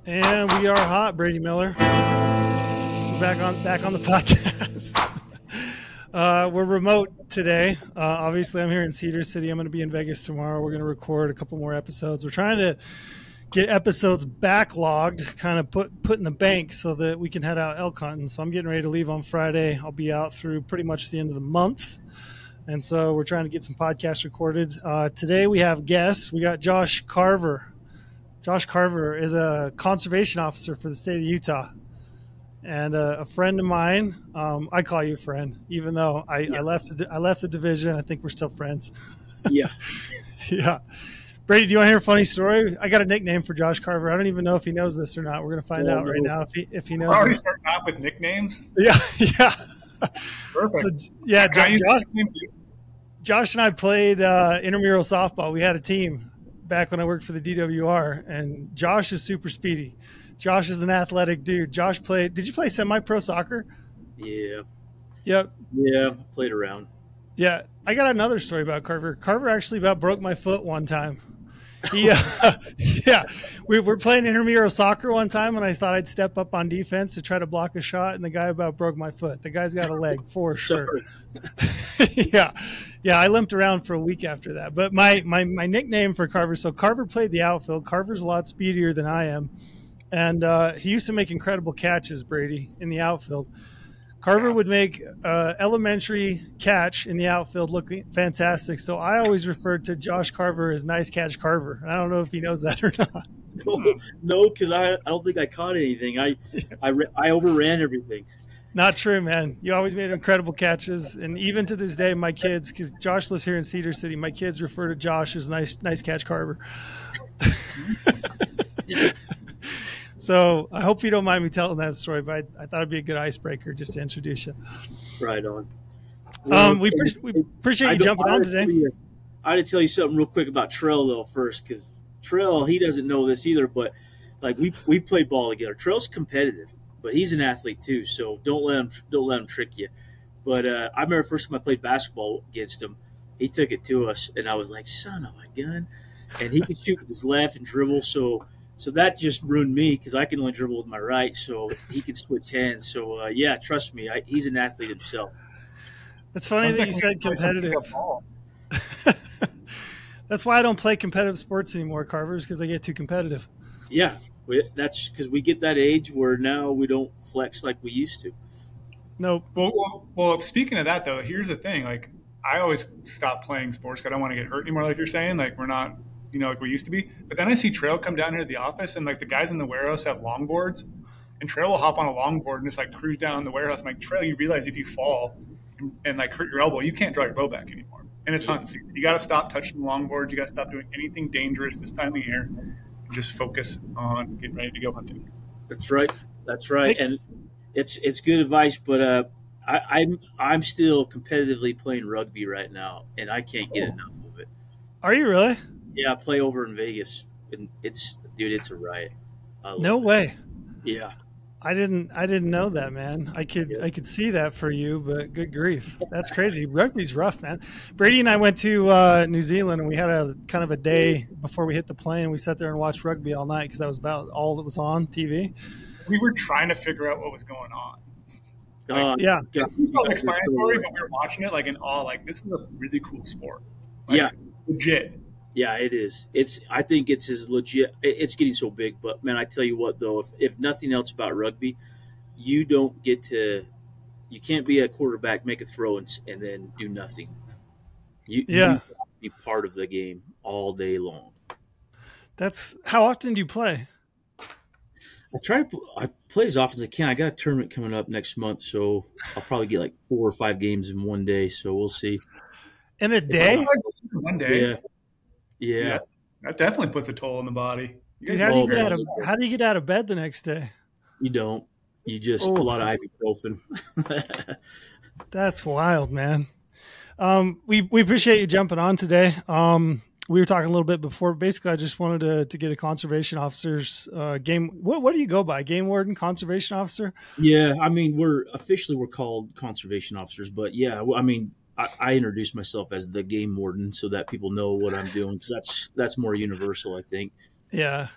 And we are hot, Brady Miller. We're back on the podcast. We're remote today. Obviously, I'm here in Cedar City. I'm going to be in Vegas tomorrow. We're going to record a couple more episodes. We're trying to get episodes backlogged, kind of put in the bank so that we can head out elk hunting. So I'm getting ready to leave on Friday. I'll be out through pretty much the end of the month. And so we're trying to get some podcasts recorded. Today we have guests. We got Josh Carver. Josh Carver is a conservation officer for the state of Utah, and a friend of mine. I call you a friend, even though I left the division. I think we're still friends. Yeah. Yeah. Brady, do you want to hear a funny story? I got a nickname for Josh Carver. I don't even know if he knows this or not. We're going to find out right now if he knows. We're already starting out with nicknames. Yeah, yeah. Perfect. So, yeah, Josh and I played intramural softball. We had a team back when I worked for the DWR, and Josh is super speedy. Josh is an athletic dude. Josh played. Did you play semi-pro soccer? Yeah. Yep. Yeah, played around. Yeah, I got another story about Carver. Carver actually about broke my foot one time. He, yeah, we were playing intramural soccer one time, and I thought I'd step up on defense to try to block a shot, and the guy about broke my foot. The guy's got a leg for sure. Yeah, I limped around for a week after that. But my nickname for Carver, so Carver played the outfield. Carver's a lot speedier than I am, and he used to make incredible catches, Brady, in the outfield. Carver would make elementary catch in the outfield look fantastic. So I always referred to Josh Carver as Nice Catch Carver. And I don't know if he knows that or not. No, because I don't think I caught anything. I overran everything. Not true, man. You always made incredible catches. And even to this day, my kids, because Josh lives here in Cedar City, my kids refer to Josh as Nice Catch Carver. So I hope you don't mind me telling that story, but I thought it'd be a good icebreaker just to introduce you. Right on. Well, we appreciate you jumping on today. I had to tell you something real quick about Trell though first, because Trell, he doesn't know this either, but like we play ball together. Trell's competitive, but he's an athlete too, so don't let him trick you. But I remember the first time I played basketball against him, he took it to us, and I was like, son of a gun, and he could shoot with his left and dribble, So that just ruined me because I can only dribble with my right, so he can switch hands. So, yeah, trust me, he's an athlete himself. That's funny that you said competitive. That's why I don't play competitive sports anymore, Carvers, because I get too competitive. Yeah, that's because we get that age where now we don't flex like we used to. Nope. Well, speaking of that, though, here's the thing. Like, I always stop playing sports because I don't want to get hurt anymore, like you're saying. Like, we're not – like we used to be. But then I see Trail come down here to the office, and like the guys in the warehouse have longboards, and Trail will hop on a longboard and just like cruise down the warehouse. I'm like, Trail, you realize if you fall and like hurt your elbow, you can't draw your bow back anymore. And it's hunting season. You got to stop touching the longboards. You got to stop doing anything dangerous this time of year. And just focus on getting ready to go hunting. That's right. And it's good advice. But I'm still competitively playing rugby right now, and I can't get enough of it. Are you really? Yeah, I play over in Vegas, and it's a riot. No way. Yeah, I didn't know that, man. I could see that for you, but good grief, that's crazy. Rugby's rough, man. Brady and I went to New Zealand, and we had a kind of a day before we hit the plane. We sat there and watched rugby all night because that was about all that was on TV. We were trying to figure out what was going on. Yeah, it's self-explanatory, but we were watching it like in awe. Like, this is a really cool sport. Like, legit. Yeah, it is. I think it's as legit. It's getting so big, but man, I tell you what, though, if nothing else about rugby, you can't be a quarterback, make a throw, and then do nothing. You have to be part of the game all day long. That's how often do you play? I play as often as I can. I got a tournament coming up next month, so I'll probably get like 4 or 5 games in one day. So we'll see. In a day? One day. Yeah. That definitely puts a toll on the body. Dude, how do you get out of bed the next day? You don't. You just a lot of ibuprofen. That's wild, man. We appreciate you jumping on today. We were talking a little bit before. Basically, I just wanted to get a conservation officer's game. What do you go by? Game warden, conservation officer? Yeah, I mean, we're called conservation officers, but yeah, I mean, I introduce myself as the game warden so that people know what I'm doing, because that's more universal, I think. Yeah.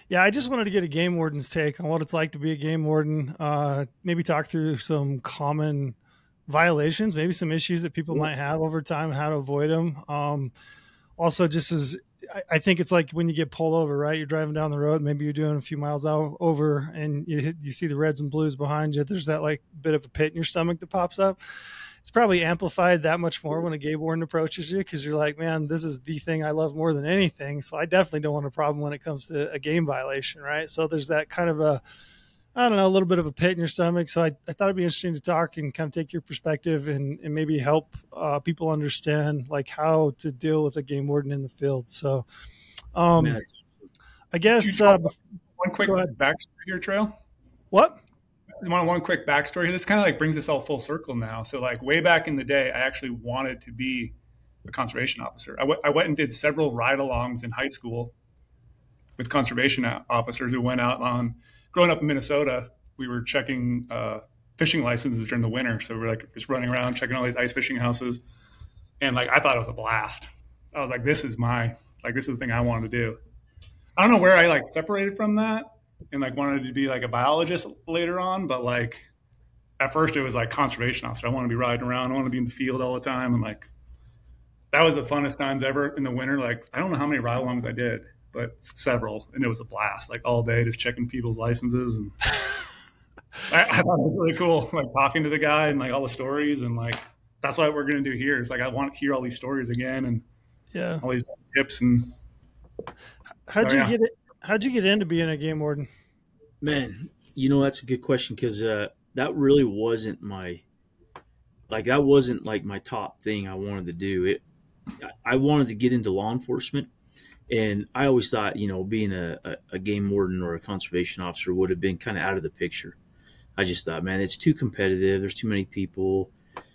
Yeah, I just wanted to get a game warden's take on what it's like to be a game warden. Maybe talk through some common violations, maybe some issues that people might have over time and how to avoid them. Also, just as I think it's like when you get pulled over, right? You're driving down the road, maybe you're doing a few miles over, and you see the reds and blues behind you. There's that like bit of a pit in your stomach that pops up. It's probably amplified that much more when a game warden approaches you, because you're like, man, this is the thing I love more than anything. So I definitely don't want a problem when it comes to a game violation, right? So there's that kind of I don't know, a little bit of a pit in your stomach. So I thought it'd be interesting to talk and kind of take your perspective and maybe help people understand like how to deal with a game warden in the field. So I guess one quick backstory here, Trail. What? One quick backstory. This kind of like brings us all full circle now. So like way back in the day, I actually wanted to be a conservation officer. I went and did several ride-alongs in high school with conservation officers who went out on. Growing up in Minnesota, we were checking fishing licenses during the winter. So we're like just running around checking all these ice fishing houses, and like I thought it was a blast. I was like, this is the thing I wanted to do. I don't know where I like separated from that and like wanted to be like a biologist later on, but like at first it was like conservation officer. I want to be riding around. I want to be in the field all the time, and like that was the funnest times ever in the winter. Like I don't know how many ride-alongs I did, but several, and it was a blast, like all day just checking people's licenses. And I thought it was really cool, like talking to the guy and like all the stories, and like that's what we're going to do here. It's like I want to hear all these stories again and all these tips. And how'd you get into being a game warden? Man, that's a good question, because that really wasn't my top thing I wanted to do. I wanted to get into law enforcement. And I always thought, being a game warden or a conservation officer would have been kind of out of the picture. I just thought, man, it's too competitive. There's too many people.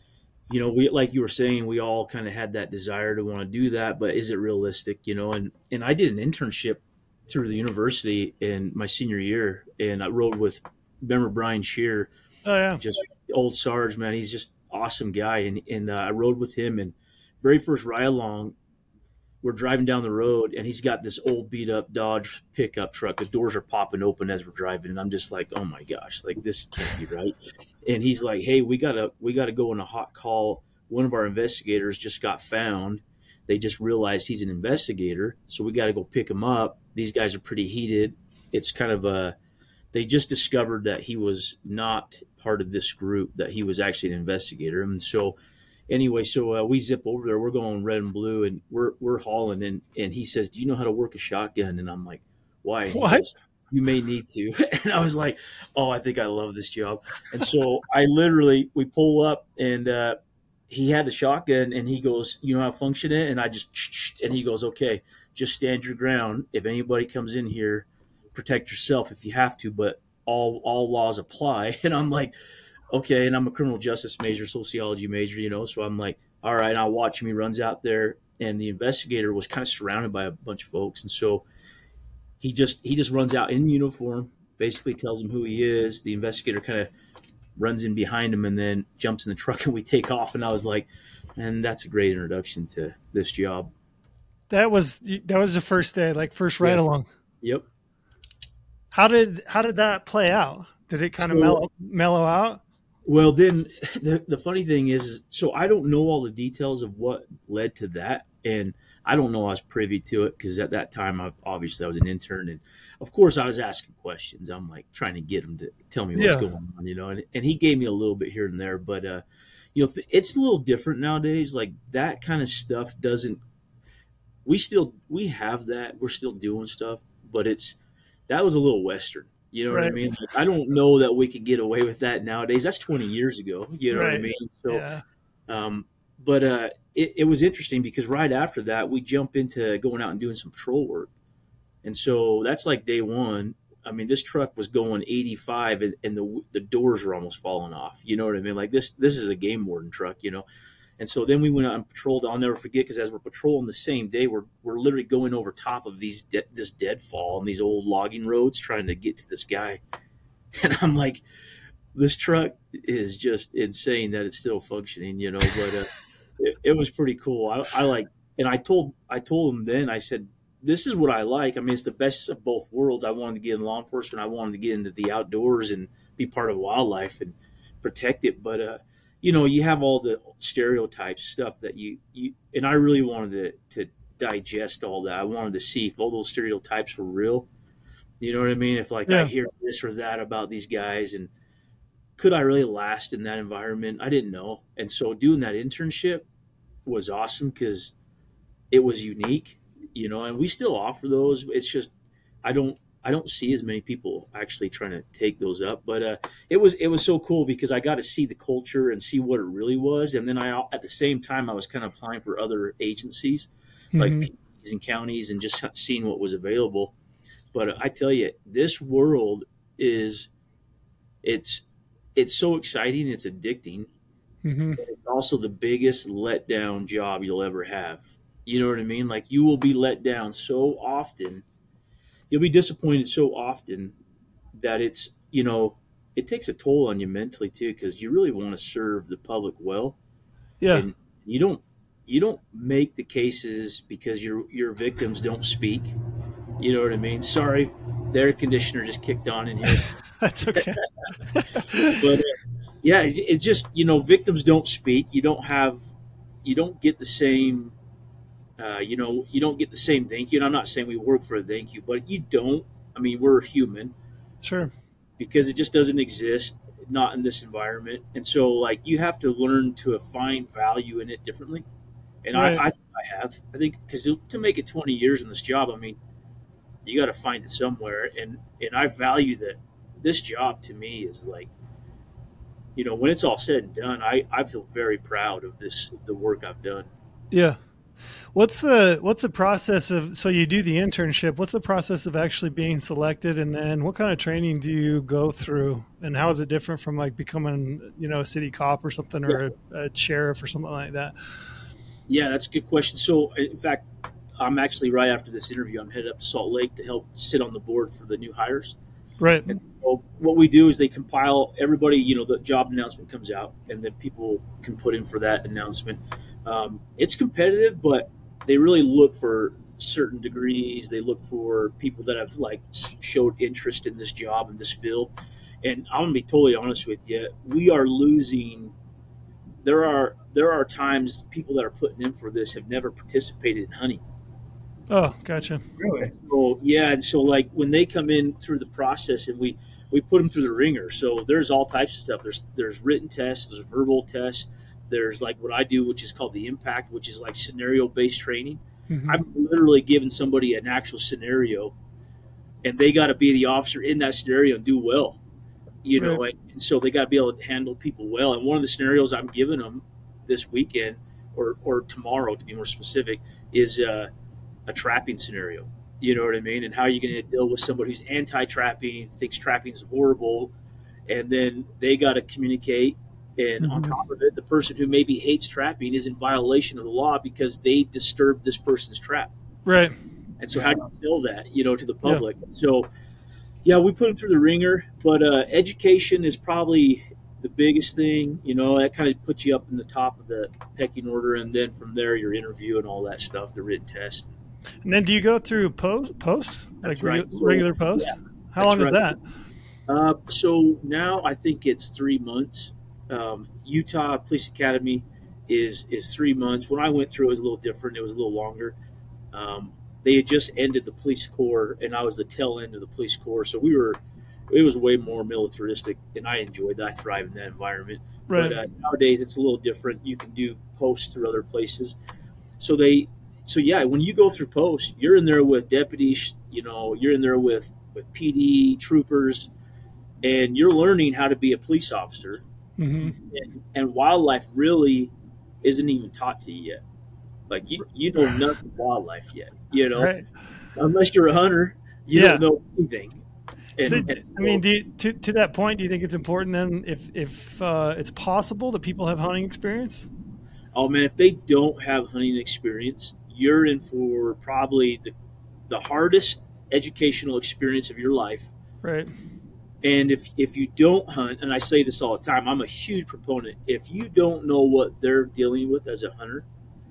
We, like you were saying, we all kind of had that desire to want to do that, but is it realistic? And I did an internship through the university in my senior year, and I rode with, remember Brian Shear? Oh yeah, just old Sarge, man. He's just awesome guy, and I rode with him. And very first ride along, we're driving down the road, and he's got this old beat up Dodge pickup truck. The doors are popping open as we're driving, and I'm just like, oh my gosh, like this can't be right. And he's like, hey, we gotta go on a hot call. One of our investigators just got found. They just realized he's an investigator, so we got to go pick him up. These guys are pretty heated. It's kind of they just discovered that he was not part of this group, that he was actually an investigator. And so anyway, we zip over there. We're going red and blue, and we're hauling. And he says, do you know how to work a shotgun? And I'm like, why? What? Goes, you may need to. And I was like, oh, I think I love this job. And so we pull up, and he had the shotgun, and he goes, you know how to function it? And I just, and he goes, okay, just stand your ground. If anybody comes in here, protect yourself if you have to, but all laws apply. And I'm like, okay. And I'm a criminal justice major, sociology major, so I'm like, all right. And I watch him. He runs out there, and the investigator was kind of surrounded by a bunch of folks. And so he just runs out in uniform, basically tells him who he is. The investigator kind of runs in behind him and then jumps in the truck, and we take off. And I was like, and that's a great introduction to this job. That was the first day, like first ride along. Yep. How did that play out? Did it kind of mellow out? Well, then the funny thing is, so I don't know all the details of what led to that. And I don't know I was privy to it, because at that time, I was an intern. And of course I was asking questions. I'm like trying to get him to tell me what's going on, and he gave me a little bit here and there, but it's a little different nowadays. Like that kind of stuff we have that. We're still doing stuff, but that was a little Western. You know what I mean? Like, I don't know that we could get away with that nowadays. That's 20 years ago. You know what I mean? So, but it was interesting, because right after that, we jump into going out and doing some patrol work. And so that's like day one. I mean, this truck was going 85, and the doors were almost falling off. You know what I mean? Like this is a game warden truck, And so then we went out and patrolled. I'll never forget, because as we're patrolling the same day, we're literally going over top of this deadfall on these old logging roads, trying to get to this guy. And I'm like, this truck is just insane that it's still functioning, But it was pretty cool. I told him then. I said, this is what I like. I mean, it's the best of both worlds. I wanted to get in law enforcement. I wanted to get into the outdoors and be part of wildlife and protect it. But you have all the stereotypes stuff that you and I really wanted to digest all that. I wanted to see if all those stereotypes were real. You know what I mean? If like I hear this or that about these guys, and could I really last in that environment? I didn't know. And so doing that internship was awesome because it was unique, and we still offer those. It's just I don't see as many people actually trying to take those up. But it was so cool because I got to see the culture and see what it really was. And then at the same time I was kind of applying for other agencies like PDs and counties and just seeing what was available. But I tell you, this world it's so exciting. It's addicting. It's also the biggest letdown job you'll ever have. You know what I mean? Like you will be let down so often. You'll be disappointed so often that it takes a toll on you mentally too, because you really want to serve the public well. Yeah. And you don't make the cases because your victims don't speak. You know what I mean? Sorry, the air conditioner just kicked on in here. That's okay. But it just, victims don't speak. You don't get the same, you don't get the same thank you. And I'm not saying we work for a thank you, but you don't. I mean, we're human. Sure. Because it just doesn't exist, not in this environment. And so, like, you have to learn to find value in it differently. And right. I think, because to make it 20 years in this job, I mean, you got to find it somewhere. And I value that. This job to me is like, when it's all said and done, I feel very proud of the work I've done. Yeah. What's the process of, so you do the internship, what's the process of actually being selected? And then what kind of training do you go through? And how is it different from like becoming, a city cop or something, or a sheriff or something like that? Yeah, that's a good question. So in fact, I'm actually right after this interview, I'm headed up to Salt Lake to help sit on the board for the new hires. Right. And so what we do is they compile everybody, the job announcement comes out and then people can put in for that announcement. It's competitive, but they really look for certain degrees. They look for people that have like showed interest in this job in this field. And I'm gonna be totally honest with you. We are losing. There are times people that are putting in for this have never participated in hunting. Oh, gotcha. Really? So yeah, and so like when they come in through the process and we put them through the ringer. So there's all types of stuff. There's written tests, there's verbal tests, there's like what I do, which is called the impact, which is like scenario-based training. I'm literally giving somebody an actual scenario, and they got to be the officer in that scenario and do well. Right. And so they got to be able to handle people well. And one of the scenarios I'm giving them this weekend or tomorrow, to be more specific, is a trapping scenario. You know what I mean? And how are you going to deal with somebody who's anti-trapping, thinks trapping is horrible, and then they got to communicate. And on top of it, the person who maybe hates trapping is in violation of the law because they disturbed this person's trap. Right. And so how do you sell that, to the public? Yeah. So, yeah, we put them through the ringer, but education is probably the biggest thing. That kind of puts you up in the top of the pecking order, and then from there, your interview and all that stuff, the written test. And then do you go through post like right. regular post? Yeah, how long is that? So now I think it's 3 months. Utah Police Academy is 3 months. When I went through, it was a little different. It was a little longer. They had just ended the police corps, and I was the tail end of the police corps. So it was way more militaristic, and I enjoyed that. I thrive in that environment. Right. But nowadays it's a little different. You can do posts through other places. So when you go through posts, you're in there with deputies, you're in there with PD troopers, and you're learning how to be a police officer. And wildlife really isn't even taught to you yet. Like you know nothing of wildlife yet, right. Unless you're a hunter, you don't know anything. I mean, to that point, do you think it's important then if it's possible that people have hunting experience? Oh man, if they don't have hunting experience, you're in for probably the hardest educational experience of your life. Right. And if you don't hunt, and I say this all the time, I'm a huge proponent. If you don't know what they're dealing with as a hunter,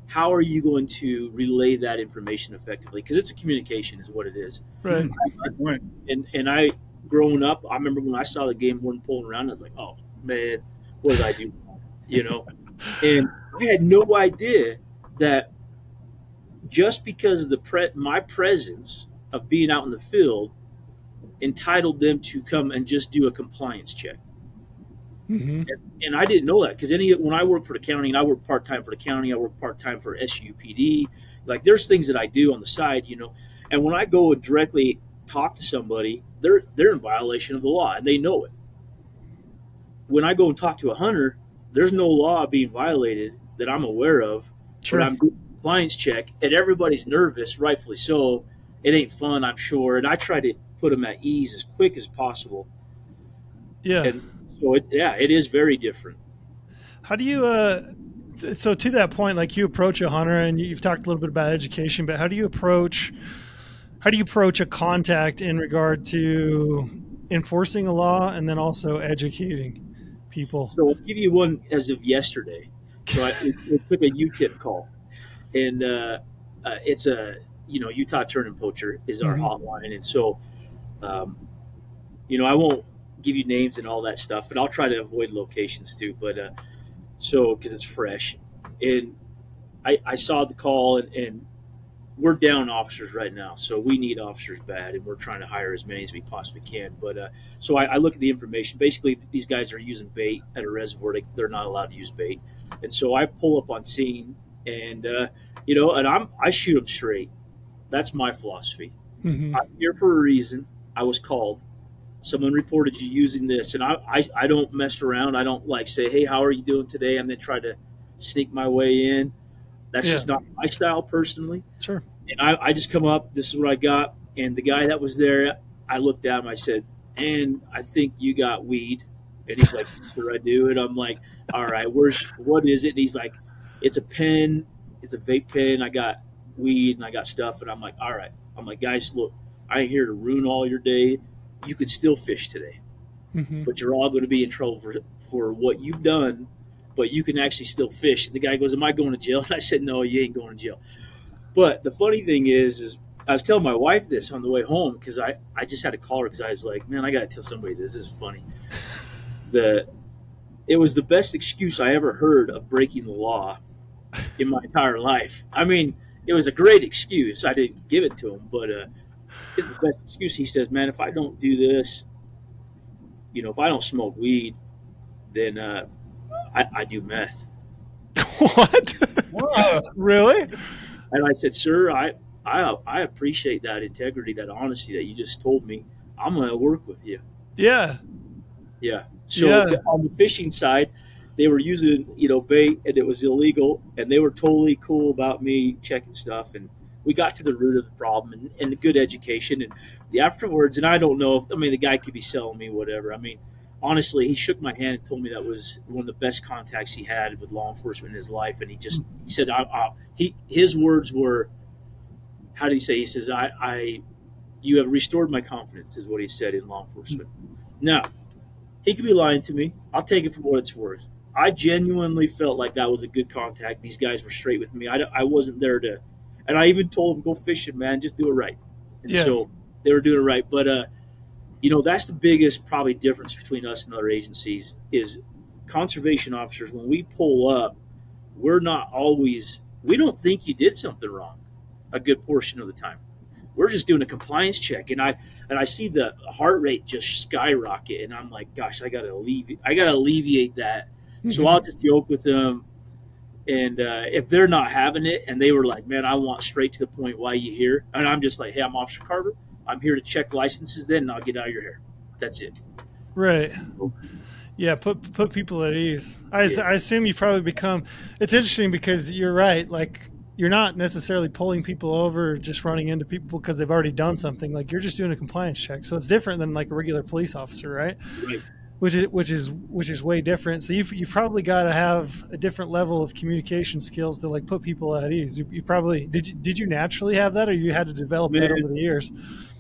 how are you going to relay that information effectively? Because it's a communication, is what it is. Right. Good point. And I, growing up, I remember when I saw the game one pulling around, I was like, oh man, what did I do? You know, and I had no idea that just because my presence of being out in the field entitled them to come and just do a compliance check. Mm-hmm. And I didn't know that because when I work for the county, and I work part-time for the county, I work part-time for SUPD, like there's things that I do on the side, you know, and when I go and directly talk to somebody, they're in violation of the law and they know it. When I go and talk to a hunter, there's no law being violated that I'm aware of. Sure. But I'm doing a compliance check and everybody's nervous, rightfully so. It ain't fun, I'm sure, and I try to put them at ease as quick as possible. Yeah. And so it is very different. How do you so to that point, like you approach a hunter, and you've talked a little bit about education, but how do you approach a contact in regard to enforcing a law and then also educating people? So I'll give you one as of yesterday. So it took a UTIP call, and it's a Utah Turn & Poacher is our hotline, and so I won't give you names and all that stuff, and I'll try to avoid locations too, but so because it's fresh. And I saw the call, and we're down officers right now, so we need officers bad, and we're trying to hire as many as we possibly can. But so I look at the information. Basically, these guys are using bait at a reservoir. They're not allowed to use bait, and so I pull up on scene, and I shoot them straight. That's my philosophy. Mm-hmm. I'm here for a reason. I was called. Someone reported you using this, and I don't mess around. I don't like say, hey, how are you doing today? And then try to sneak my way in. That's just not my style personally. Sure. And I just come up, this is what I got. And the guy that was there, I looked at him, I said, and I think you got weed. And he's like, sure I do. And I'm like, all right, what is it? And he's like, it's a pen, it's a vape pen. I got weed and I got stuff. And I'm like, all right. I'm like, guys, look, I ain't here to ruin all your day. You could still fish today, but you're all going to be in trouble for what you've done, but you can actually still fish. And the guy goes, am I going to jail? And I said, no, you ain't going to jail. But the funny thing is I was telling my wife this on the way home, because I just had to call her because I was like, man, I got to tell somebody this. This is funny. It was the best excuse I ever heard of breaking the law in my entire life. I mean, it was a great excuse. I didn't give it to him, but it's the best excuse. He says, man, if I don't do this, if I don't smoke weed, then I do meth. What? Really? And I said, sir, I appreciate that integrity, that honesty that you just told me. I'm going to work with you. Yeah. Yeah. So on the fishing side, they were using, bait, and it was illegal, and they were totally cool about me checking stuff. And we got to the root of the problem and the good education. And the afterwards, and I don't know the guy could be selling me whatever. I mean, honestly, he shook my hand and told me that was one of the best contacts he had with law enforcement in his life. And he said, his words were, how did he say? He says, you have restored my confidence, is what he said in law enforcement. Now, he could be lying to me. I'll take it for what it's worth. I genuinely felt like that was a good contact. These guys were straight with me. I wasn't there to, and I even told them, go fishing, man, just do it right. And so they were doing it right. But, that's the biggest probably difference between us and other agencies is conservation officers. When we pull up, we don't think you did something wrong a good portion of the time. We're just doing a compliance check. And I see the heart rate just skyrocket. And I'm like, gosh, I got to alleviate that. Mm-hmm. So I'll just joke with them. And if they're not having it and they were like, man, I want straight to the point, why you here? And I'm just like, hey, I'm Officer Carver. I'm here to check licenses then, and I'll get out of your hair. That's it. Right. Yeah, put people at ease. I assume you've probably become – it's interesting because you're right. Like, you're not necessarily pulling people over, just running into people because they've already done something. Like, you're just doing a compliance check. So it's different than like a regular police officer, right? Right. Which is way different. So you probably got to have a different level of communication skills to like put people at ease. You probably did you naturally have that, or you had to develop that over the years?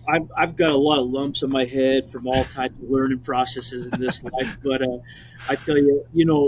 I've got a lot of lumps on my head from all types of learning processes in this life, but I tell you,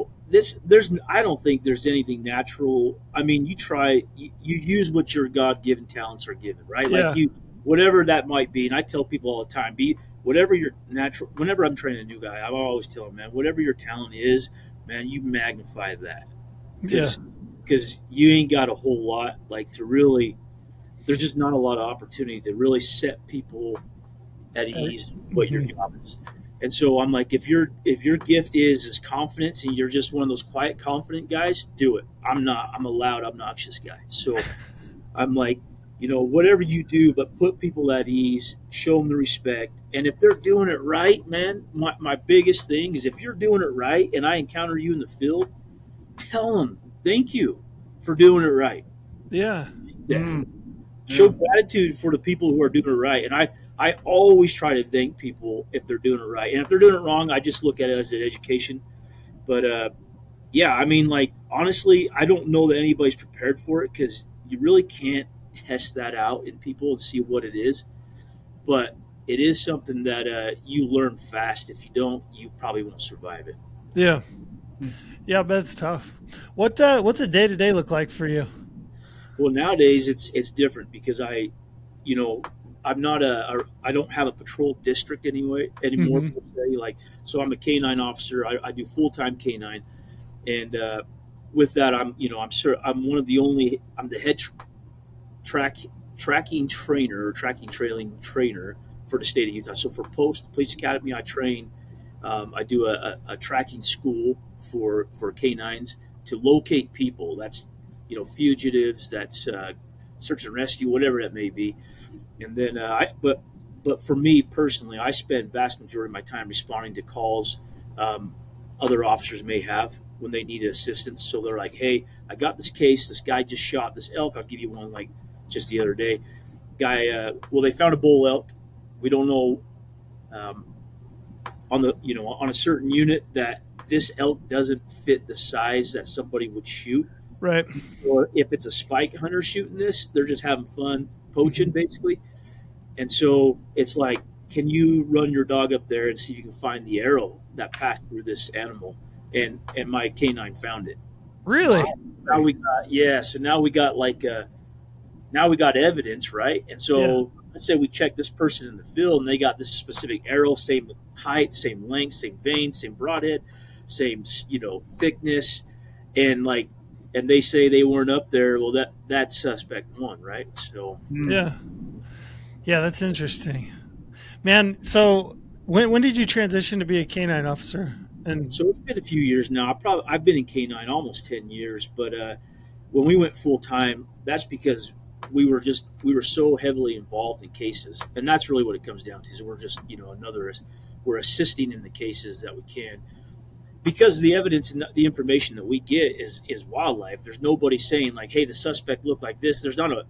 I don't think there's anything natural. I mean, you use what your God given talents are given, right? Yeah. Like whatever that might be. And I tell people all the time, be whatever your natural. Whenever I'm training a new guy, I always tell them, man, whatever your talent is, man, you magnify that, because you ain't got a whole lot like to really. There's just not a lot of opportunity to really set people at ease what your job is. And so I'm like, if your gift is confidence and you're just one of those quiet, confident guys, do it. I'm not. I'm a loud, obnoxious guy. So I'm like, whatever you do, but put people at ease, show them the respect. And if they're doing it right, man, my biggest thing is if you're doing it right and I encounter you in the field, tell them thank you for doing it right. Yeah. Show gratitude for the people who are doing it right. And I always try to thank people if they're doing it right. And if they're doing it wrong, I just look at it as an education. But, I mean, like, honestly, I don't know that anybody's prepared for it because you really can't test that out in people and see what it is. But it is something that you learn fast. If you don't, you probably won't survive it. Yeah. Yeah, but it's tough. What's a day-to-day look like for you? Well, nowadays it's different because I'm not I don't have a patrol district anymore. Like, so I'm a K9 officer. I do full-time K9, and with that, I'm one of the only. I'm the head tracking trailing trainer for the state of Utah. So for Post Police Academy, I train. I do a tracking school for K9s to locate people. That's fugitives, that's search and rescue, whatever that may be. And then, but for me personally, I spend vast majority of my time responding to calls other officers may have when they need assistance. So they're like, hey, I got this case. This guy just shot this elk. I'll give you one like just the other day. They found a bull elk. We don't know on a certain unit that this elk doesn't fit the size that somebody would shoot. Right. Or if it's a spike hunter shooting this, they're just having fun poaching, basically. And so it's like, can you run your dog up there and see if you can find the arrow that passed through this animal? And my K9 found it. Really? So now we got evidence, right? And so let's say we check this person in the field and they got this specific arrow, same height, same length, same vein, same broadhead, same thickness, and they say they weren't up there. Well, that's suspect one, right? So yeah, that's interesting, man. So when did you transition to be a K9 officer? And so it's been a few years now. I've been in K9 almost 10 years, but when we went full time, that's because we were so heavily involved in cases, and that's really what it comes down to. So we're just we're assisting in the cases that we can. Because the evidence and the information that we get is wildlife. There's nobody saying like, "Hey, the suspect looked like this." There's not a,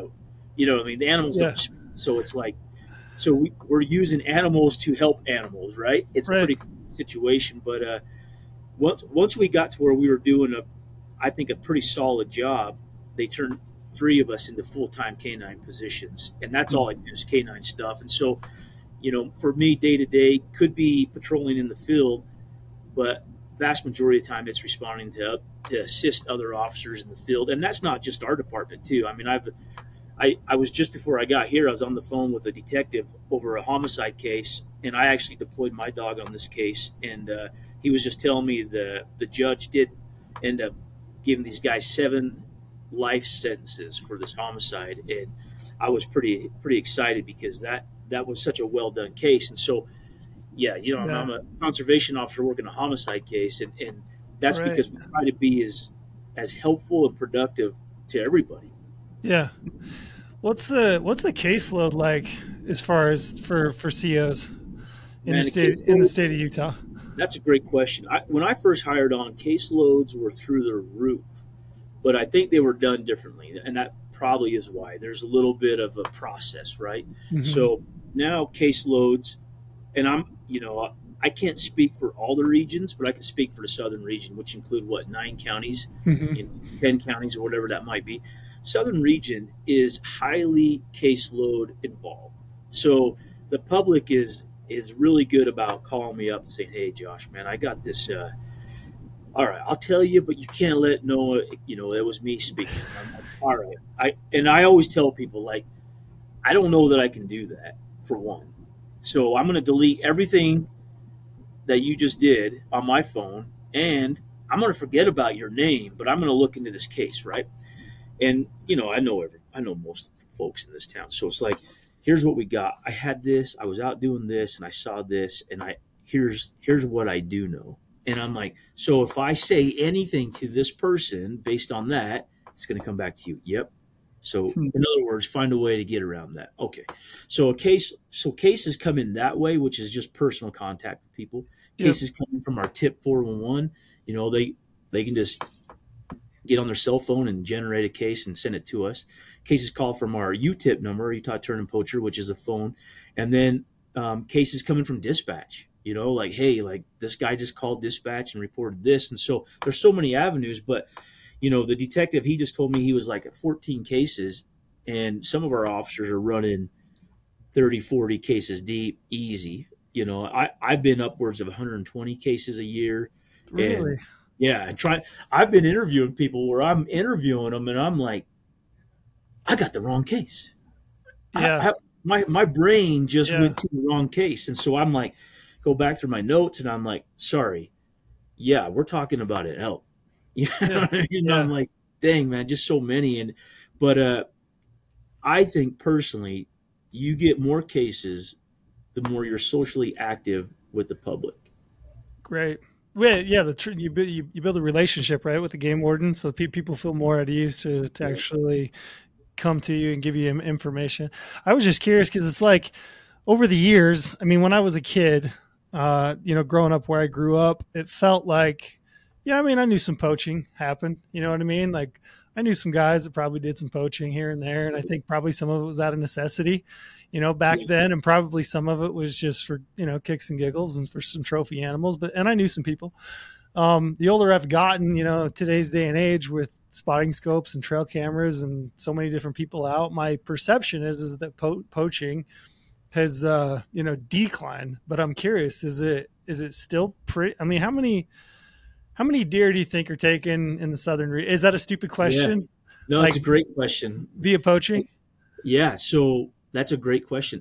the animals don't speak. So it's like, we're using animals to help animals, right? It's a pretty cool situation. But once we got to where we were doing I think a pretty solid job, they turned 3 of us into full-time K9 positions, and that's all I do is K9 stuff. And so, for me, day to day could be patrolling in the field. But vast majority of the time, it's responding to assist other officers in the field, and that's not just our department too. I mean, I was just before I got here, I was on the phone with a detective over a homicide case, and I actually deployed my dog on this case, and he was just telling me the judge did end up giving these guys 7 life sentences for this homicide, and I was pretty excited because that was such a well done case, and so. Yeah, I'm a conservation officer working a homicide case, and that's because we try to be as helpful and productive to everybody. Yeah. What's the caseload like as far as for COs in the state of Utah? That's a great question. When I first hired on, caseloads were through the roof, but I think they were done differently, and that probably is why. There's a little bit of a process, right? Mm-hmm. So now caseloads, and I can't speak for all the regions, but I can speak for the southern region, which include 9 counties, 10 counties, or whatever that might be. Southern region is highly caseload involved. So the public is really good about calling me up and saying, "Hey, Josh, man, I got this. All right, I'll tell you, but you can't let Noah. It was me speaking." And I'm like, "All right." I always tell people, like, I don't know that I can do that, for one. So I'm going to delete everything that you just did on my phone, and I'm going to forget about your name, but I'm going to look into this case, right? And I know most folks in this town, so it's like, here's what we got. I had this. I was out doing this, and I saw this, and here's what I do know. And I'm like, so if I say anything to this person based on that, it's going to come back to you. Yep. So in other words, find a way to get around that. Okay. So cases come in that way, which is just personal contact with people. Cases coming from our tip 411, they can just get on their cell phone and generate a case and send it to us. Cases call from our UTIP number, Utah Turn Poacher, which is a phone. And then cases coming from dispatch, like, hey, like this guy just called dispatch and reported this. And so there's so many avenues, but the detective, he just told me he was like at 14 cases, and some of our officers are running 30, 40 cases deep, easy. I've been upwards of 120 cases a year. Really? And, yeah. I've been interviewing people where I'm interviewing them and I'm like, I got the wrong case. Yeah. My brain just went to the wrong case. And so I'm like, go back through my notes and I'm like, sorry. Yeah, we're talking about it. Help. I'm like, dang, man, just so many. But I think personally, you get more cases the more you're socially active with the public. Great. Well, yeah, you build a relationship, right, with the game warden, so people feel more at ease to actually come to you and give you information. I was just curious because it's like over the years, I mean, when I was a kid, growing up where I grew up, it felt like, I mean, I knew some poaching happened. You know what I mean? Like I knew some guys that probably did some poaching here and there, and I think probably some of it was out of necessity, back then, and probably some of it was just for kicks and giggles and for some trophy animals. And I knew some people. The older I've gotten, today's day and age with spotting scopes and trail cameras and so many different people out, my perception is that poaching has declined. But I'm curious, is it still pretty? I mean, how many deer do you think are taken in the southern region? Is that a stupid question? Yeah. No, it's a great question. Via poaching? Yeah, so that's a great question.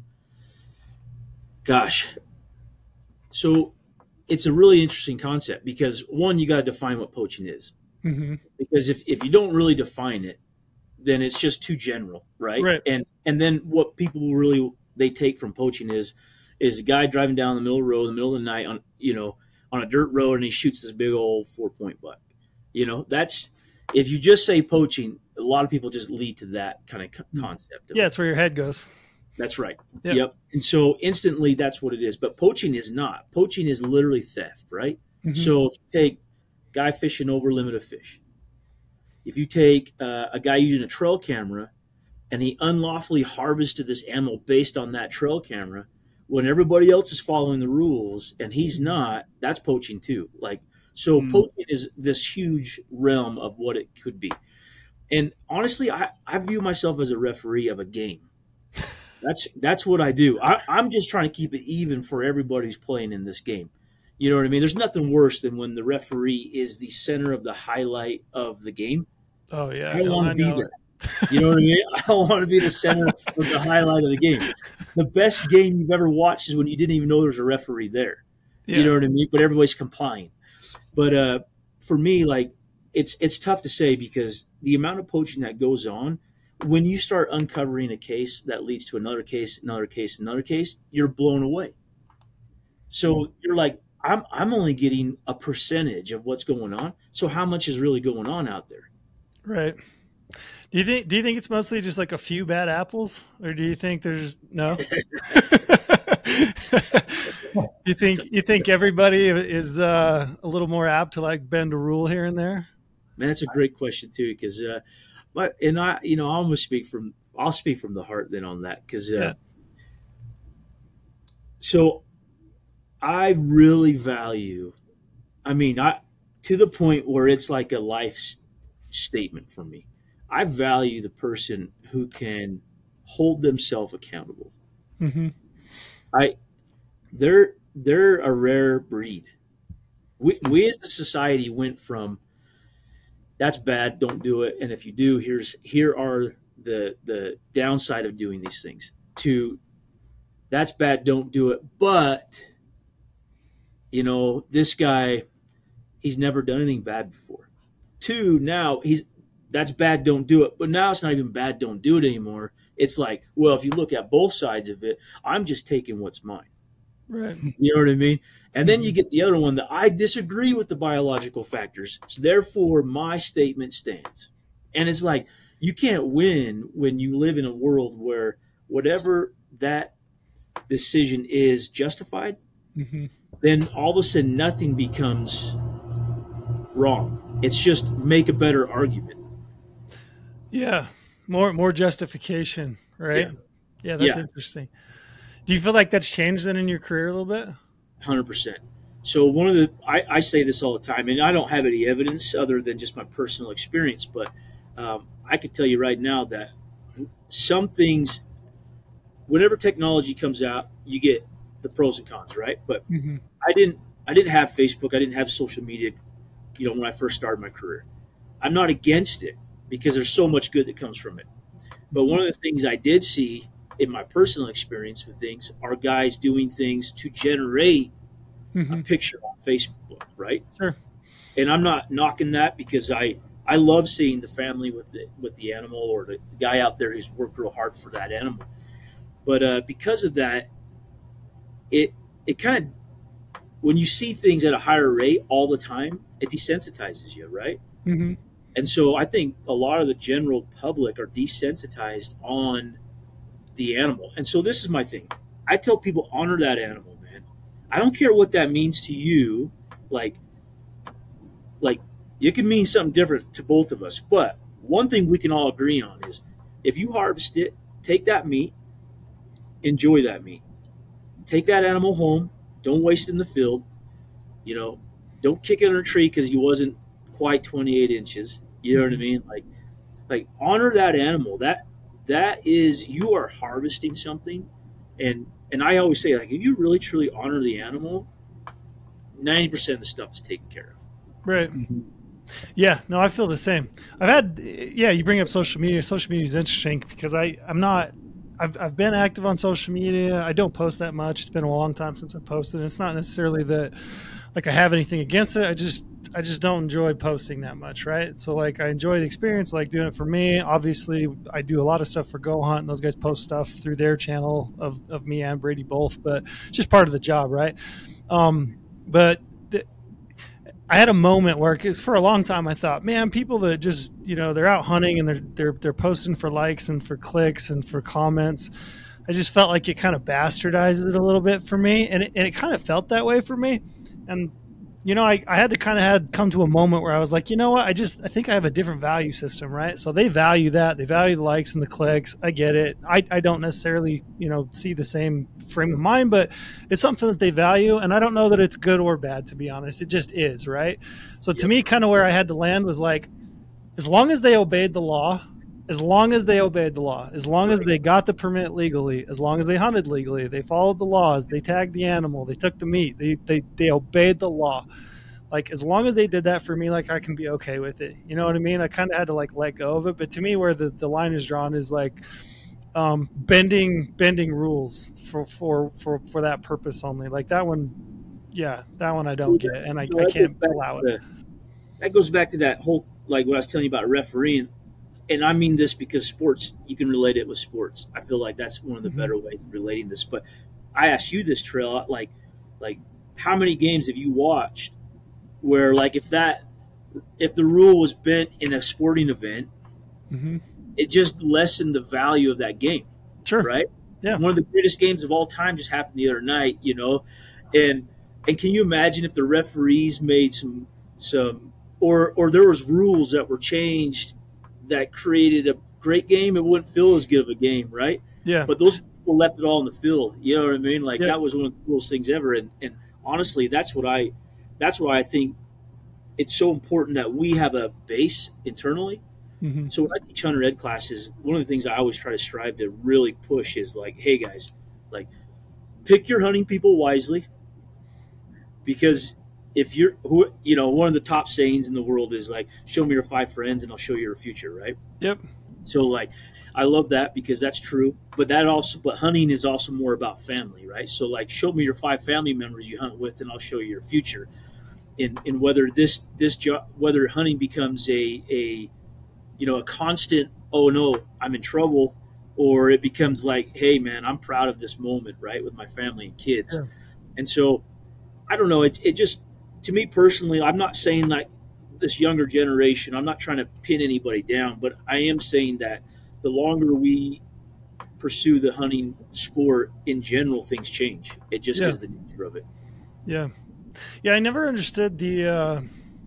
So it's a really interesting concept because, one, you got to define what poaching is. Mm-hmm. Because if you don't really define it, then it's just too general, right? Right. And then what people really they take from poaching is a guy driving down the middle of the road in the middle of the night on a dirt road and he shoots this big old 4-point buck. That's, if you just say poaching, a lot of people just lead to that kind of concept. Yeah, it's where your head goes. That's right. Yep. And so instantly that's what it is. But poaching is not. Poaching is literally theft, right? Mm-hmm. So if you take a guy fishing over limit of fish, if you take a guy using a trail camera and he unlawfully harvested this animal based on that trail camera, when everybody else is following the rules and he's not, that's poaching too. Poaching is this huge realm of what it could be. And honestly, I view myself as a referee of a game. That's what I do. I'm just trying to keep it even for everybody who's playing in this game. You know what I mean? There's nothing worse than when the referee is the center of the highlight of the game. Oh, yeah. I don't want to be that. You know what I mean? I don't want to be the center of the highlight of the game. The best game you've ever watched is when you didn't even know there was a referee there. Yeah. You know what I mean? But everybody's complying. But for me, it's tough to say because the amount of poaching that goes on, when you start uncovering a case that leads to another case, another case, another case, you're blown away. So you're like, I'm only getting a percentage of what's going on. So how much is really going on out there? Right. Do you think it's mostly just like a few bad apples, or do you think there's no? You think everybody is a little more apt to bend a rule here and there? Man, that's a great question too, because I'll speak from the heart then on that, because so I really value. I mean, to the point where it's like a life statement for me. I value the person who can hold themselves accountable. Mm-hmm. I they're a rare breed. We as a society went from that's bad, don't do it, and if you do, here are the downside of doing these things, to that's bad, don't do it, but this guy, he's never done anything bad before. Two, now that's bad, don't do it, but now it's not even bad, don't do it anymore. It's like, well, if you look at both sides of it, I'm just taking what's mine. Right. You know what I mean? And then you get the other one that I disagree with the biological factors, so therefore my statement stands. And it's like, you can't win when you live in a world where whatever that decision is justified, Mm-hmm. then all of a sudden nothing becomes wrong. It's just make a better argument. Yeah. More justification, right? Yeah, that's Yeah. interesting. Do you feel like that's changed then in your career a little bit? 100%. So I say this all the time, and I don't have any evidence other than just my personal experience, but I could tell you right now that some things, whenever technology comes out, you get the pros and cons, right? But Mm-hmm. I didn't have Facebook, I didn't have social media, when I first started my career. I'm not against it because there's so much good that comes from it. But one of the things I did see in my personal experience with things are guys doing things to generate Mm-hmm. a picture on Facebook, right? Sure. And I'm not knocking that because I love seeing the family with the animal, or the guy out there who's worked real hard for that animal. But because of that, it kind of, when you see things at a higher rate all the time, it desensitizes you, right? Mm-hmm. And so I think a lot of the general public are desensitized on the animal. And so this is my thing. I tell people, honor that animal, man. I don't care what that means to you. Like it can mean something different to both of us. But one thing we can all agree on is, if you harvest it, take that meat, enjoy that meat. Take that animal home. Don't waste it in the field. Don't kick it under a tree because he wasn't quite 28 inches. You know what I mean? Like honor that animal. That is, you are harvesting something. And I always say, like, if you really truly honor the animal, 90% of the stuff is taken care of. Right. Yeah, no, I feel the same. You bring up social media. Social media is interesting because I've been active on social media. I don't post that much. It's been a long time since I posted. It's not necessarily that like I have anything against it. I just don't enjoy posting that much, right? So like I enjoy the experience, like doing it for me. Obviously, I do a lot of stuff for Go Hunt, and those guys post stuff through their channel of me and Brady both, but it's just part of the job, right? But I had a moment where, because for a long time I thought, man, people that just, they're out hunting and they're posting for likes and for clicks and for comments. I just felt like it kind of bastardizes it a little bit for me, and it kind of felt that way for me. And I had to kind of come to a moment where I was like, you know what, I think I have a different value system, right? So they value that. They value the likes and the clicks. I get it. I don't necessarily, see the same frame of mind, but it's something that they value. And I don't know that it's good or bad, to be honest. It just is, right? So to me, kind of where I had to land was like, as long as they obeyed the law, as long as they got the permit legally, as long as they hunted legally, they followed the laws, they tagged the animal, they took the meat, they obeyed the law. Like, as long as they did that for me, like, I can be okay with it. You know what I mean? I kind of had to like let go of it. But to me, where the line is drawn is like bending rules for that purpose only. Like that one, I don't get, and I can't allow it. That goes back to that whole, like what I was telling you about refereeing. And I mean this because sports, you can relate it with sports. I feel like that's one of the better ways of relating this. But I asked you this, Trail, like how many games have you watched where, like, if the rule was bent in a sporting event, it just lessened the value of that game. Sure. Right? Yeah. One of the greatest games of all time just happened the other night, and can you imagine if the referees made some or there was rules that were changed that created a great game? It wouldn't feel as good of a game, right? Yeah. But those people left it all in the field. You know what I mean? Like, that was one of the coolest things ever. And honestly, that's why I think it's so important that we have a base internally. Mm-hmm. So when I teach hunter ed classes, one of the things I always try to strive to really push is like, hey guys, Like, pick your hunting people wisely, because if one of the top sayings in the world is like, show me your 5 friends and I'll show you your future, right? Yep. So like, I love that because that's true, but hunting is also more about family, right? So like, show me your 5 family members you hunt with and I'll show you your future. In whether whether hunting becomes a constant, oh no, I'm in trouble, or it becomes like, hey man, I'm proud of this moment, right, with my family and kids. Sure. And so I don't know, it just, to me personally, I'm not saying like this younger generation, I'm not trying to pin anybody down, but I am saying that the longer we pursue the hunting sport in general, things change. It just is the nature of it. Yeah. Yeah, I never understood I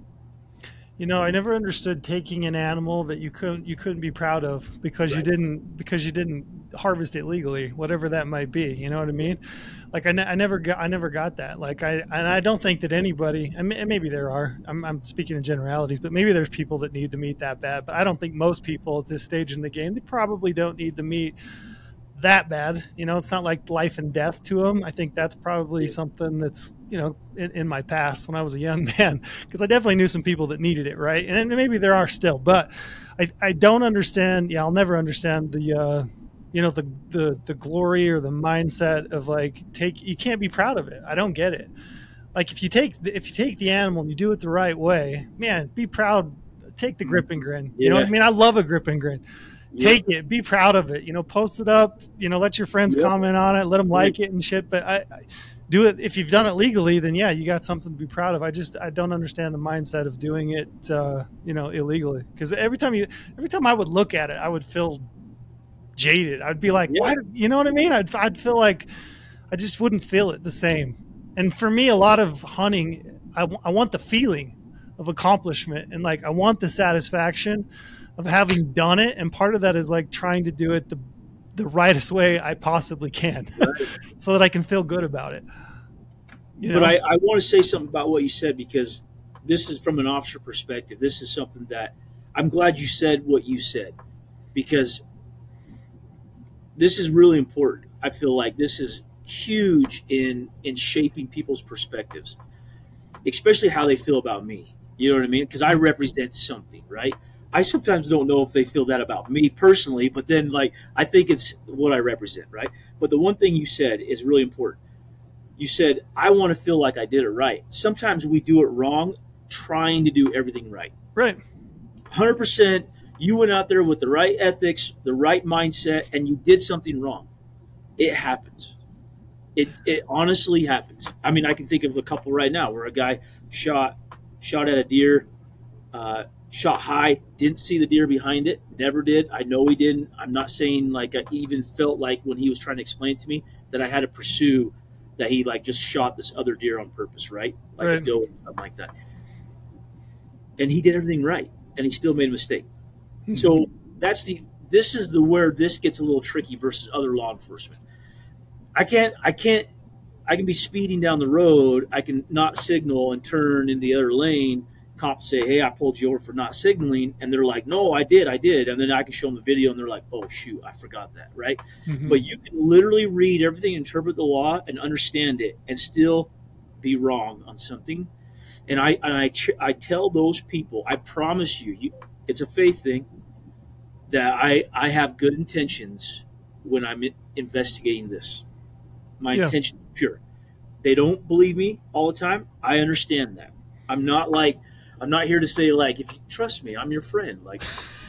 never understood taking an animal that you couldn't be proud of because you didn't harvest it legally, whatever that might be. You know what I mean? Like I never got that. Like I don't think that anybody, and maybe there are. I'm speaking in generalities, but maybe there's people that need the meat that bad. But I don't think most people at this stage in the game, they probably don't need the meat that bad. It's not like life and death to them. I think that's probably something that's, in my past when I was a young man, because I definitely knew some people that needed it, right? And maybe there are still, but I don't understand. Yeah, I'll never understand the glory or the mindset of like, you can't be proud of it. I don't get it. Like if you take the animal and you do it the right way, man, be proud. Take the grip and grin. You know what I mean? I love a grip and grin. Take it, be proud of it, post it up, let your friends comment on it, let them like it and shit. But I do it. If you've done it legally, then yeah, you got something to be proud of. I don't understand the mindset of doing it, illegally. Because every time I would look at it, I would feel jaded. I'd be like, why? You know what I mean? I'd feel like I just wouldn't feel it the same. And for me, a lot of hunting, I want the feeling of accomplishment, and like I want the satisfaction of having done it, and part of that is like trying to do it the rightest way I possibly can, so that I can feel good about it. But I want to say something about what you said, because this is from an officer perspective. This is something that I'm glad you said what you said, because this is really important. I feel like this is huge in shaping people's perspectives, especially how they feel about me. You know what I mean? Because I represent something, right? I sometimes don't know if they feel that about me personally, but then like I think it's what I represent, right? But the one thing you said is really important. You said, I want to feel like I did it right. Sometimes we do it wrong, trying to do everything right. Right. 100%, you went out there with the right ethics, the right mindset, and you did something wrong. It happens. It honestly happens. I mean, I can think of a couple right now where a guy shot at a deer, shot high, didn't see the deer behind it, never did. I know he didn't. I'm not saying like I even felt like when he was trying to explain to me that I had to pursue that he like just shot this other deer on purpose, right? Like a doe or something like that. And he did everything right, and he still made a mistake. So this is where this gets a little tricky versus other law enforcement. I can be speeding down the road. I can not signal and turn in the other lane. Cops say, hey, I pulled you over for not signaling. And they're like, no, I did. And then I can show them the video, and they're like, oh, shoot, I forgot that, right? Mm-hmm. But you can literally read everything, interpret the law, and understand it, and still be wrong on something. And I tell those people, I promise you, it's a faith thing, that I have good intentions when I'm investigating this. My intention is pure. They don't believe me all the time. I understand that. I'm not here to say like, if you trust me, I'm your friend. Like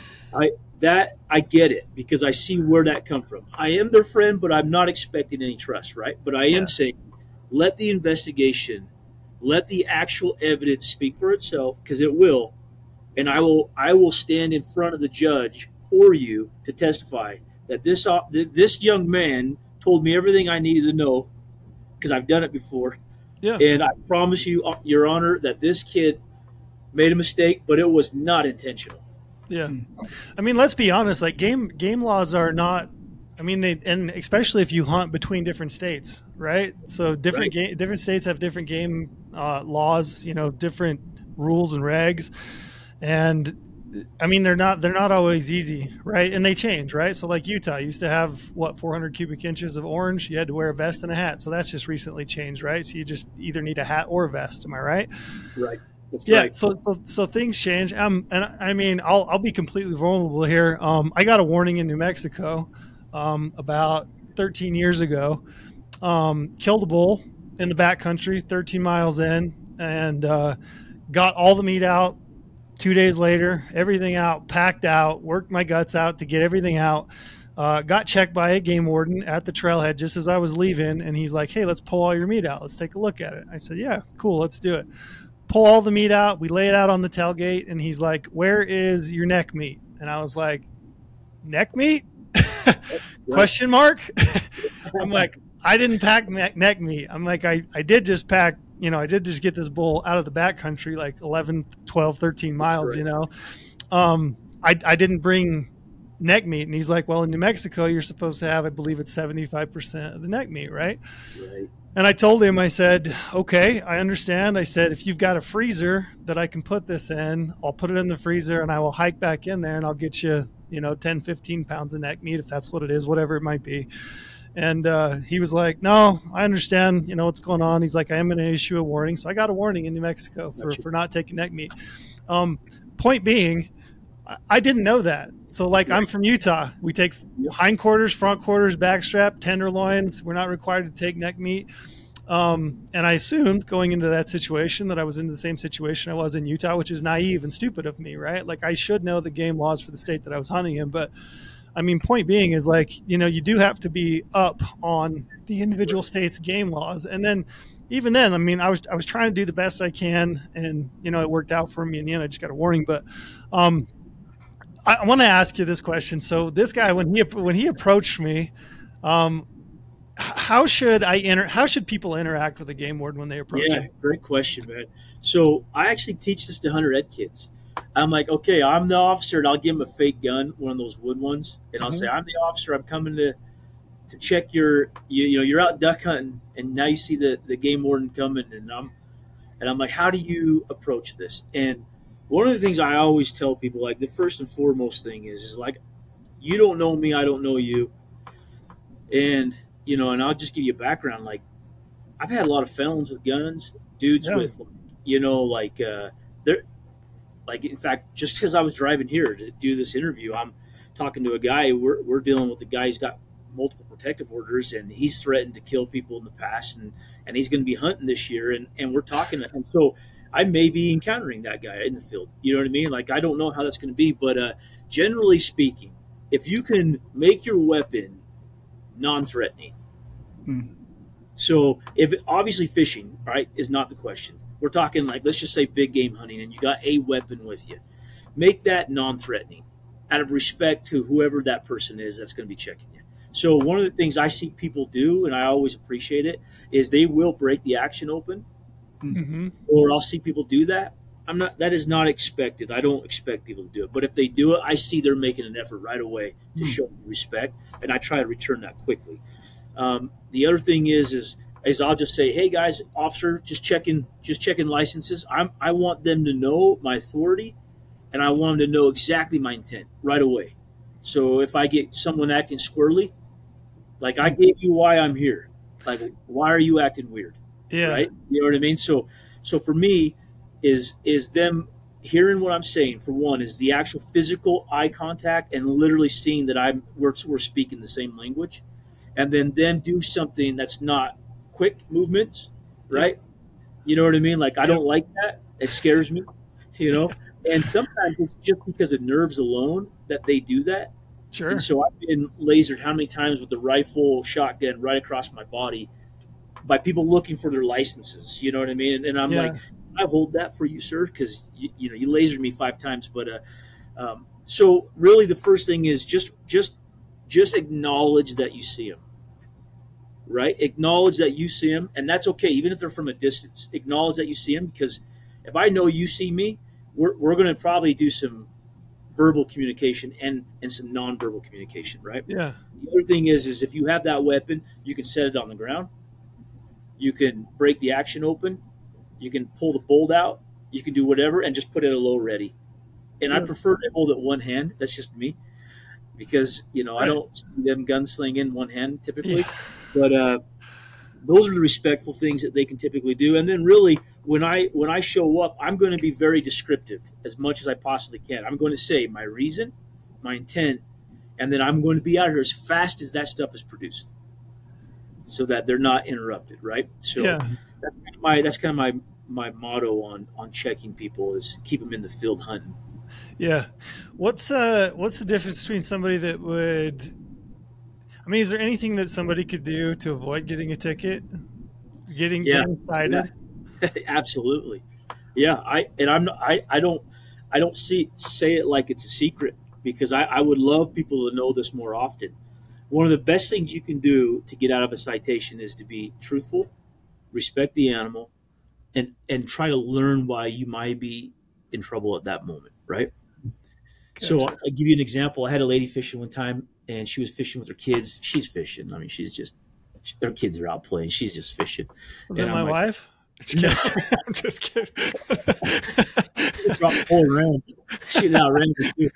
I get it, because I see where that come from. I am their friend, but I'm not expecting any trust, right? But I am saying, let the investigation, let the actual evidence speak for itself, because it will. And I will stand in front of the judge for you to testify that this young man told me everything I needed to know, because I've done it before. Yeah. And I promise you, Your Honor, that this kid made a mistake, but it was not intentional. Yeah. I mean, let's be honest, like game laws are not, I mean, and especially if you hunt between different states, right? So different states have different game laws, different rules and regs. And I mean, they're not always easy, right? And they change, right? So like Utah used to have 400 cubic inches of orange. You had to wear a vest and a hat. So that's just recently changed, right? So you just either need a hat or a vest. Am I right? Right. That's Yeah. right. So things change. And I mean, I'll be completely vulnerable here. I got a warning in New Mexico, about 13 years ago. Killed a bull in the backcountry, 13 miles in, and got all the meat out. 2 days later, everything out, packed out, worked my guts out to get everything out. Got checked by a game warden at the trailhead just as I was leaving, and he's like, "Hey, let's pull all your meat out. Let's take a look at it." I said, "Yeah, cool, let's do it." Pull all the meat out. We lay it out on the tailgate, and he's like, "Where is your neck meat?" And I was like, "Neck meat?" Question mark. I'm like, I didn't pack neck meat. I'm like, I did just pack, I did just get this bull out of the backcountry, like 11, 12, 13 miles, I didn't bring neck meat. And he's like, well, in New Mexico, you're supposed to have, I believe it's 75% of the neck meat, right? Right. And I told him, I said, okay, I understand. I said, if you've got a freezer that I can put this in, I'll put it in the freezer and I will hike back in there and I'll get you, 10, 15 pounds of neck meat, if that's what it is, whatever it might be. And he was like, no, I understand, what's going on. He's like, I am going to issue a warning. So I got a warning in New Mexico for not taking neck meat. Point being, I didn't know that. So like, I'm from Utah. We take hindquarters, front quarters, backstrap, tenderloins. We're not required to take neck meat. And I assumed going into that situation that I was in the same situation I was in Utah, which is naive and stupid of me, right? Like I should know the game laws for the state that I was hunting in, but I mean, point being is like, you do have to be up on the individual states' game laws. And then even then, I mean, I was trying to do the best I can and, it worked out for me in the end. I just got a warning, but I want to ask you this question. So this guy, when he approached me, how should people interact with a game warden when they approach you? Yeah, great question, man. So I actually teach this to hunter ed kids. I'm like, okay, I'm the officer, and I'll give them a fake gun, one of those wood ones, and I'll say, I'm the officer. I'm coming to check you're out duck hunting, and now you see the game warden coming, and I'm like, how do you approach this? And one of the things I always tell people, like the first and foremost thing is like, you don't know me, I don't know you, and and I'll just give you a background. Like, I've had a lot of felons with guns, dudes with, they're. Like, in fact, just because I was driving here to do this interview, I'm talking to a guy. We're dealing with a guy who's got multiple protective orders, and he's threatened to kill people in the past, and he's going to be hunting this year. And we're talking, and so I may be encountering that guy in the field. You know what I mean? Like, I don't know how that's going to be, but generally speaking, if you can make your weapon non-threatening, so if obviously fishing, right, is not the question. We're talking like, let's just say big game hunting, and you got a weapon with you. Make that non-threatening out of respect to whoever that person is that's going to be checking you. So one of the things I see people do, and I always appreciate it, is they will break the action open, or I'll see people do that. That is not expected. I don't expect people to do it. But if they do it, I see they're making an effort right away to show respect, and I try to return that quickly. The other thing is I'll just say, hey guys, officer, just checking licenses. I want them to know my authority, and I want them to know exactly my intent right away. So if I get someone acting squirrely, like, I gave you why I'm here. Like, why are you acting weird? Yeah. Right. You know what I mean? So for me is them hearing what I'm saying, for one, is the actual physical eye contact and literally seeing that we're speaking the same language, and then do something that's not quick movements, right? You know what I mean? Like, I don't like that. It scares me, and sometimes it's just because of nerves alone that they do that. Sure. And so I've been lasered how many times with the rifle, shotgun right across my body by people looking for their licenses. You know what I mean? And I'm like, I hold that for you, sir, because you lasered me 5 times. But so really, the first thing is just acknowledge that you see them. Right? Acknowledge that you see them, and that's okay, even if they're from a distance. Acknowledge that you see them, because if I know you see me, we're going to probably do some verbal communication and some nonverbal communication, right? Yeah. The other thing is if you have that weapon, you can set it on the ground. You can break the action open. You can pull the bolt out. You can do whatever and just put it at a low ready. and I prefer to hold it one hand. That's just me, because I don't see them gunslinging one hand typically. But those are the respectful things that they can typically do. And then really, when I show up, I'm going to be very descriptive as much as I possibly can. I'm going to say my reason, my intent, and then I'm going to be out here as fast as that stuff is produced, so that they're not interrupted, right? So that's kind of my motto on checking people, is keep them in the field hunting. Yeah. What's the difference between somebody that would, I mean, is there anything that somebody could do to avoid getting a ticket, getting cited? Yeah. Absolutely. Yeah. I don't say it like it's a secret, because I would love people to know this more often. One of the best things you can do to get out of a citation is to be truthful, respect the animal, and try to learn why you might be in trouble at that moment, right? Gotcha. So I'll give you an example. I had a lady fishing one time, and she was fishing with her kids. She's fishing. I mean, her kids are out playing. She's just fishing. Was that my wife? No. I'm just kidding. Dropped all around. She now ran her too.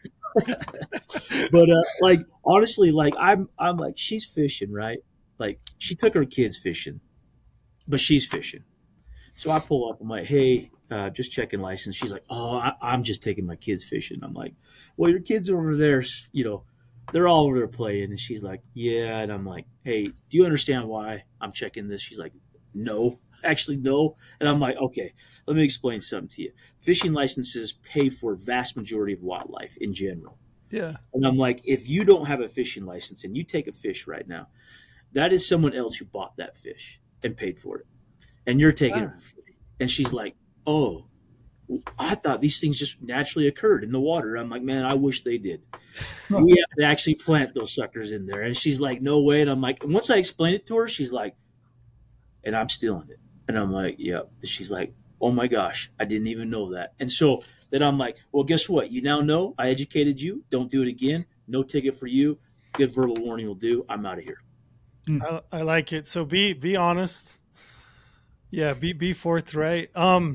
But like, honestly, like I'm like, she's fishing, right? Like, she took her kids fishing, but she's fishing. So I pull up. I'm like, hey, just checking license. She's like, oh, I'm just taking my kids fishing. I'm like, well, your kids are over there, they're all over there playing. And she's like, yeah. And I'm like, hey, do you understand why I'm checking this? She's like, no, actually, no. And I'm like, okay, let me explain something to you. Fishing licenses pay for a vast majority of wildlife in general. Yeah. And I'm like, if you don't have a fishing license and you take a fish right now, that is someone else who bought that fish and paid for it. And you're taking it for free. And she's like, oh, I thought these things just naturally occurred in the water. I'm like, man, I wish they did. We have to actually plant those suckers in there. And she's like, no way. And I'm like, and once I explained it to her, she's like, and I'm stealing it. And I'm like, yeah. And she's like, oh my gosh, I didn't even know that. And so then I'm like, well, guess what? You now know. I educated you. Don't do it again. No ticket for you. Good verbal warning will do. I'm out of here. I like it. So be honest. Yeah, be forthright.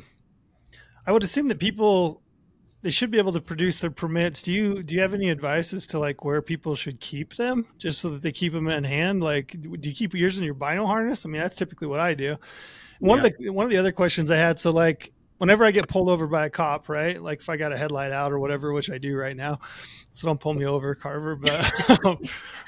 I would assume that people, they should be able to produce their permits. Do you have any advice as to like where people should keep them, just so that they keep them in hand? Like, do you keep yours in your bino harness? I mean, that's typically what I do. One of the other questions I had, so like whenever I get pulled over by a cop, right? Like if I got a headlight out or whatever, which I do right now, so don't pull me over, Carver. But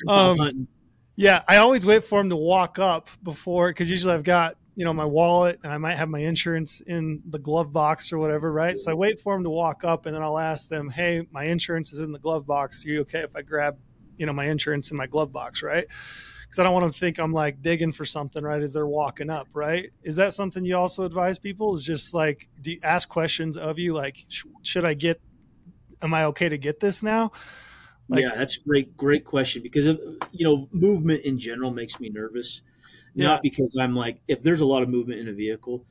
yeah, I always wait for him to walk up before, because usually I've got, my wallet, and I might have my insurance in the glove box or whatever, right? So I wait for them to walk up, and then I'll ask them, hey, my insurance is in the glove box. Are you okay if I grab, my insurance in my glove box, right? Because I don't want them to think I'm like digging for something, right, as they're walking up, right? Is that something you also advise people? Is just like, do you ask questions of you, like, am I okay to get this now? Like, yeah, that's a great question, because movement in general makes me nervous. Not because I'm like, if there's a lot of movement in a vehicle,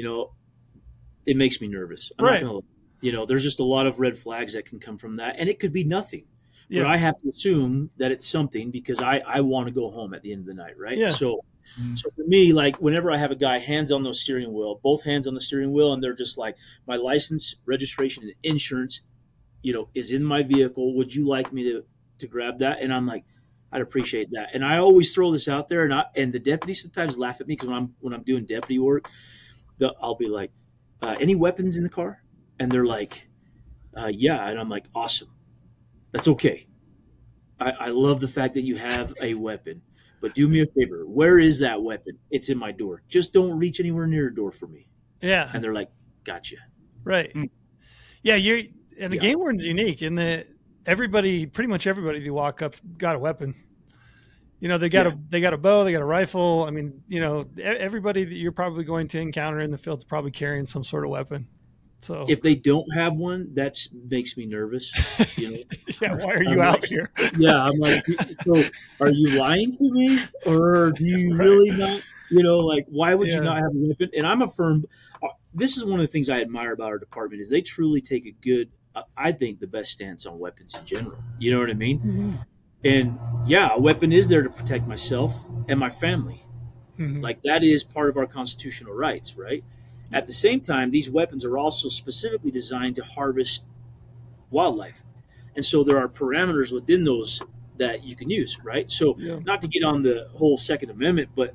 it makes me nervous. I'm not gonna, there's just a lot of red flags that can come from that, and it could be nothing. Yeah. But I have to assume that it's something, because I want to go home at the end of the night, right? Yeah. So for me, like whenever I have a guy hands on the steering wheel, both hands on the steering wheel, and they're just like, my license, registration, and insurance, is in my vehicle. Would you like me to grab that? And I'm like, I'd appreciate that. And I always throw this out there, and the deputies sometimes laugh at me, because when I'm doing deputy work, I'll be like, any weapons in the car? And they're like, yeah. And I'm like, awesome. That's okay. I love the fact that you have a weapon, but do me a favor. Where is that weapon? It's in my door. Just don't reach anywhere near a door for me. Yeah. And they're like, gotcha. Right. Yeah. The game warden's unique in that pretty much everybody that walk up got a weapon. They got a bow, they got a rifle. I mean, everybody that you're probably going to encounter in the field is probably carrying some sort of weapon. So if they don't have one, that makes me nervous. Yeah, why are you out here? Yeah, I'm like, so are you lying to me, or do you really not? Like, why would you not have a weapon? And I'm a firm. This is one of the things I admire about our department, is they truly take a good, I think, the best stance on weapons in general. You know what I mean? Mm-hmm. And yeah, a weapon is there to protect myself and my family. Mm-hmm. Like, that is part of our constitutional rights, right? At the same time, these weapons are also specifically designed to harvest wildlife. And so there are parameters within those that you can use, right? So Yeah. not to get on the whole Second Amendment, but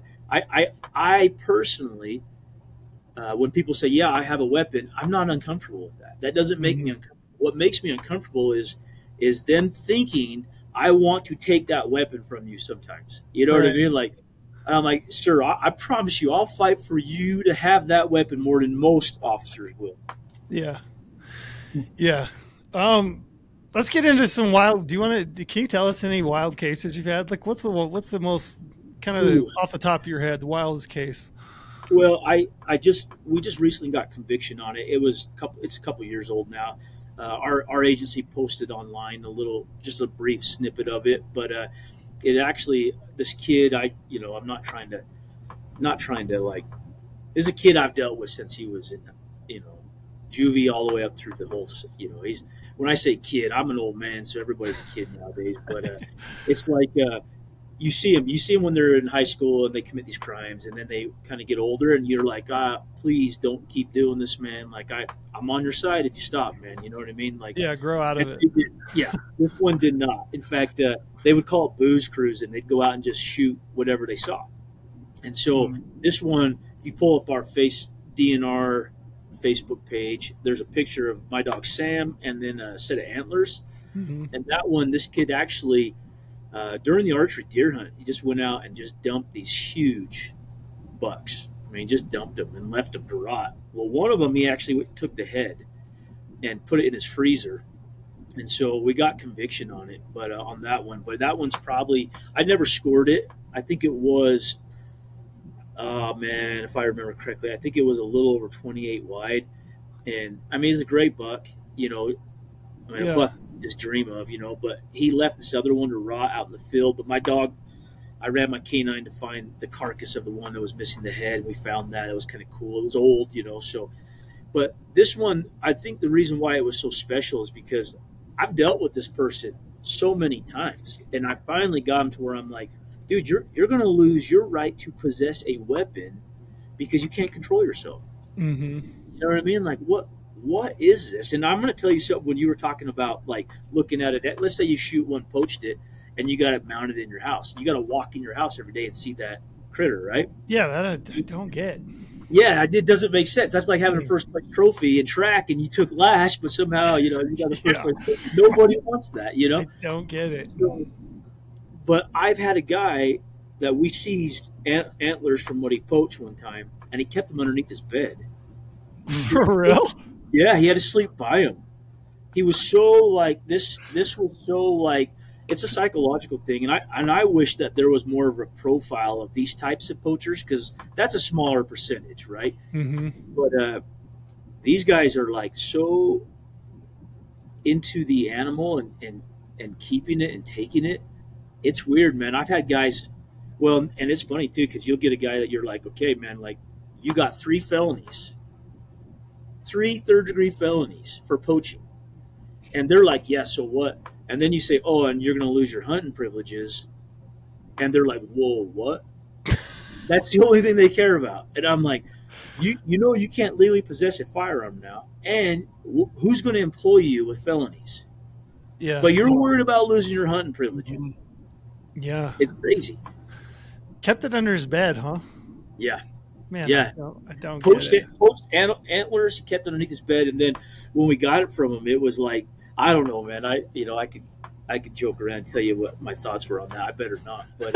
I personally, when people say, "Yeah, I have a weapon," I'm not uncomfortable with that. That doesn't make me uncomfortable. What makes me uncomfortable is them thinking I want to take that weapon from you. Sometimes, you know what I Right. mean? Like, I'm like, "Sir, I promise you, I'll fight for you to have that weapon more than most officers will." Yeah. Yeah. Let's get into some wild. Do you want to? Can you tell us any wild cases you've had? Like, what's the most kind of Ooh. off the top of your head the wildest case? Well, we just recently got conviction on it. It's a couple years old now. Our agency posted online just a brief snippet of it, but it actually, this kid, I'm not trying to like, this is a kid I've dealt with since he was in, juvie all the way up through the whole, when I say kid, I'm an old man, so everybody's a kid nowadays, but it's like, you see them when they're in high school and they commit these crimes, and then they kind of get older, and you're like, please don't keep doing this, man. Like I'm on your side if you stop, man. You know what I mean? Like, Yeah, grow out of it. Yeah, this one did not. In fact, they would call it booze cruise, and they'd go out and just shoot whatever they saw. And so this one, if you pull up our DNR Facebook page, there's a picture of my dog Sam and then a set of antlers. Mm-hmm. And that one, this kid actually, during the archery deer hunt, he just went out and just dumped these huge bucks. I mean, just dumped them and left them to rot. Well, one of them, he actually took the head and put it in his freezer. And so we got conviction on it, but on that one. But that one's probably, I never scored it. I think it was, oh man, if I remember correctly, I think it was a little over 28 wide. And I mean, he's a great buck, a buck you just dream of, but he left this other one to rot out in the field. But my dog, I ran my canine to find the carcass of the one that was missing the head. We found that. It was kind of cool. It was old, so. But this one, I think the reason why it was so special is because I've dealt with this person so many times, and I finally got him to where I'm like, dude, you're going to lose your right to possess a weapon because you can't control yourself. Mm-hmm. You know what I mean? Like, what is this? And I'm going to tell you something. When you were talking about like looking at it, let's say you shoot one, poached it, and you got it mounted in your house. You got to walk in your house every day and see that critter, right? Yeah, that I don't get. Yeah, it doesn't make sense. That's like having a first place trophy in track and you took last, but somehow, you got the first place. Nobody wants that, I don't get it. So, but I've had a guy that we seized antlers from what he poached one time, and he kept them underneath his bed. For real? Yeah, he had to sleep by him. He was so like this was so like, it's a psychological thing, and I wish that there was more of a profile of these types of poachers, because that's a smaller percentage, right? Mm-hmm. But these guys are like so into the animal and keeping it and taking it. It's weird, man. I've had guys, well, and it's funny too, because you'll get a guy that you're like, okay, man, like you got 3 felonies, 3 third-degree felonies for poaching, and they're like, yeah, so what? And then you say, oh, and you're going to lose your hunting privileges. And they're like, whoa, what? That's the only thing they care about. And I'm like, you can't legally possess a firearm now. And who's going to employ you with felonies? Yeah. But you're worried about losing your hunting privileges. Yeah. It's crazy. Kept it under his bed, huh? Yeah. Man, yeah. I don't poached get it. Poached antlers, he kept underneath his bed. And then when we got it from him, it was like, I don't know, man. I could joke around and tell you what my thoughts were on that. I better not. But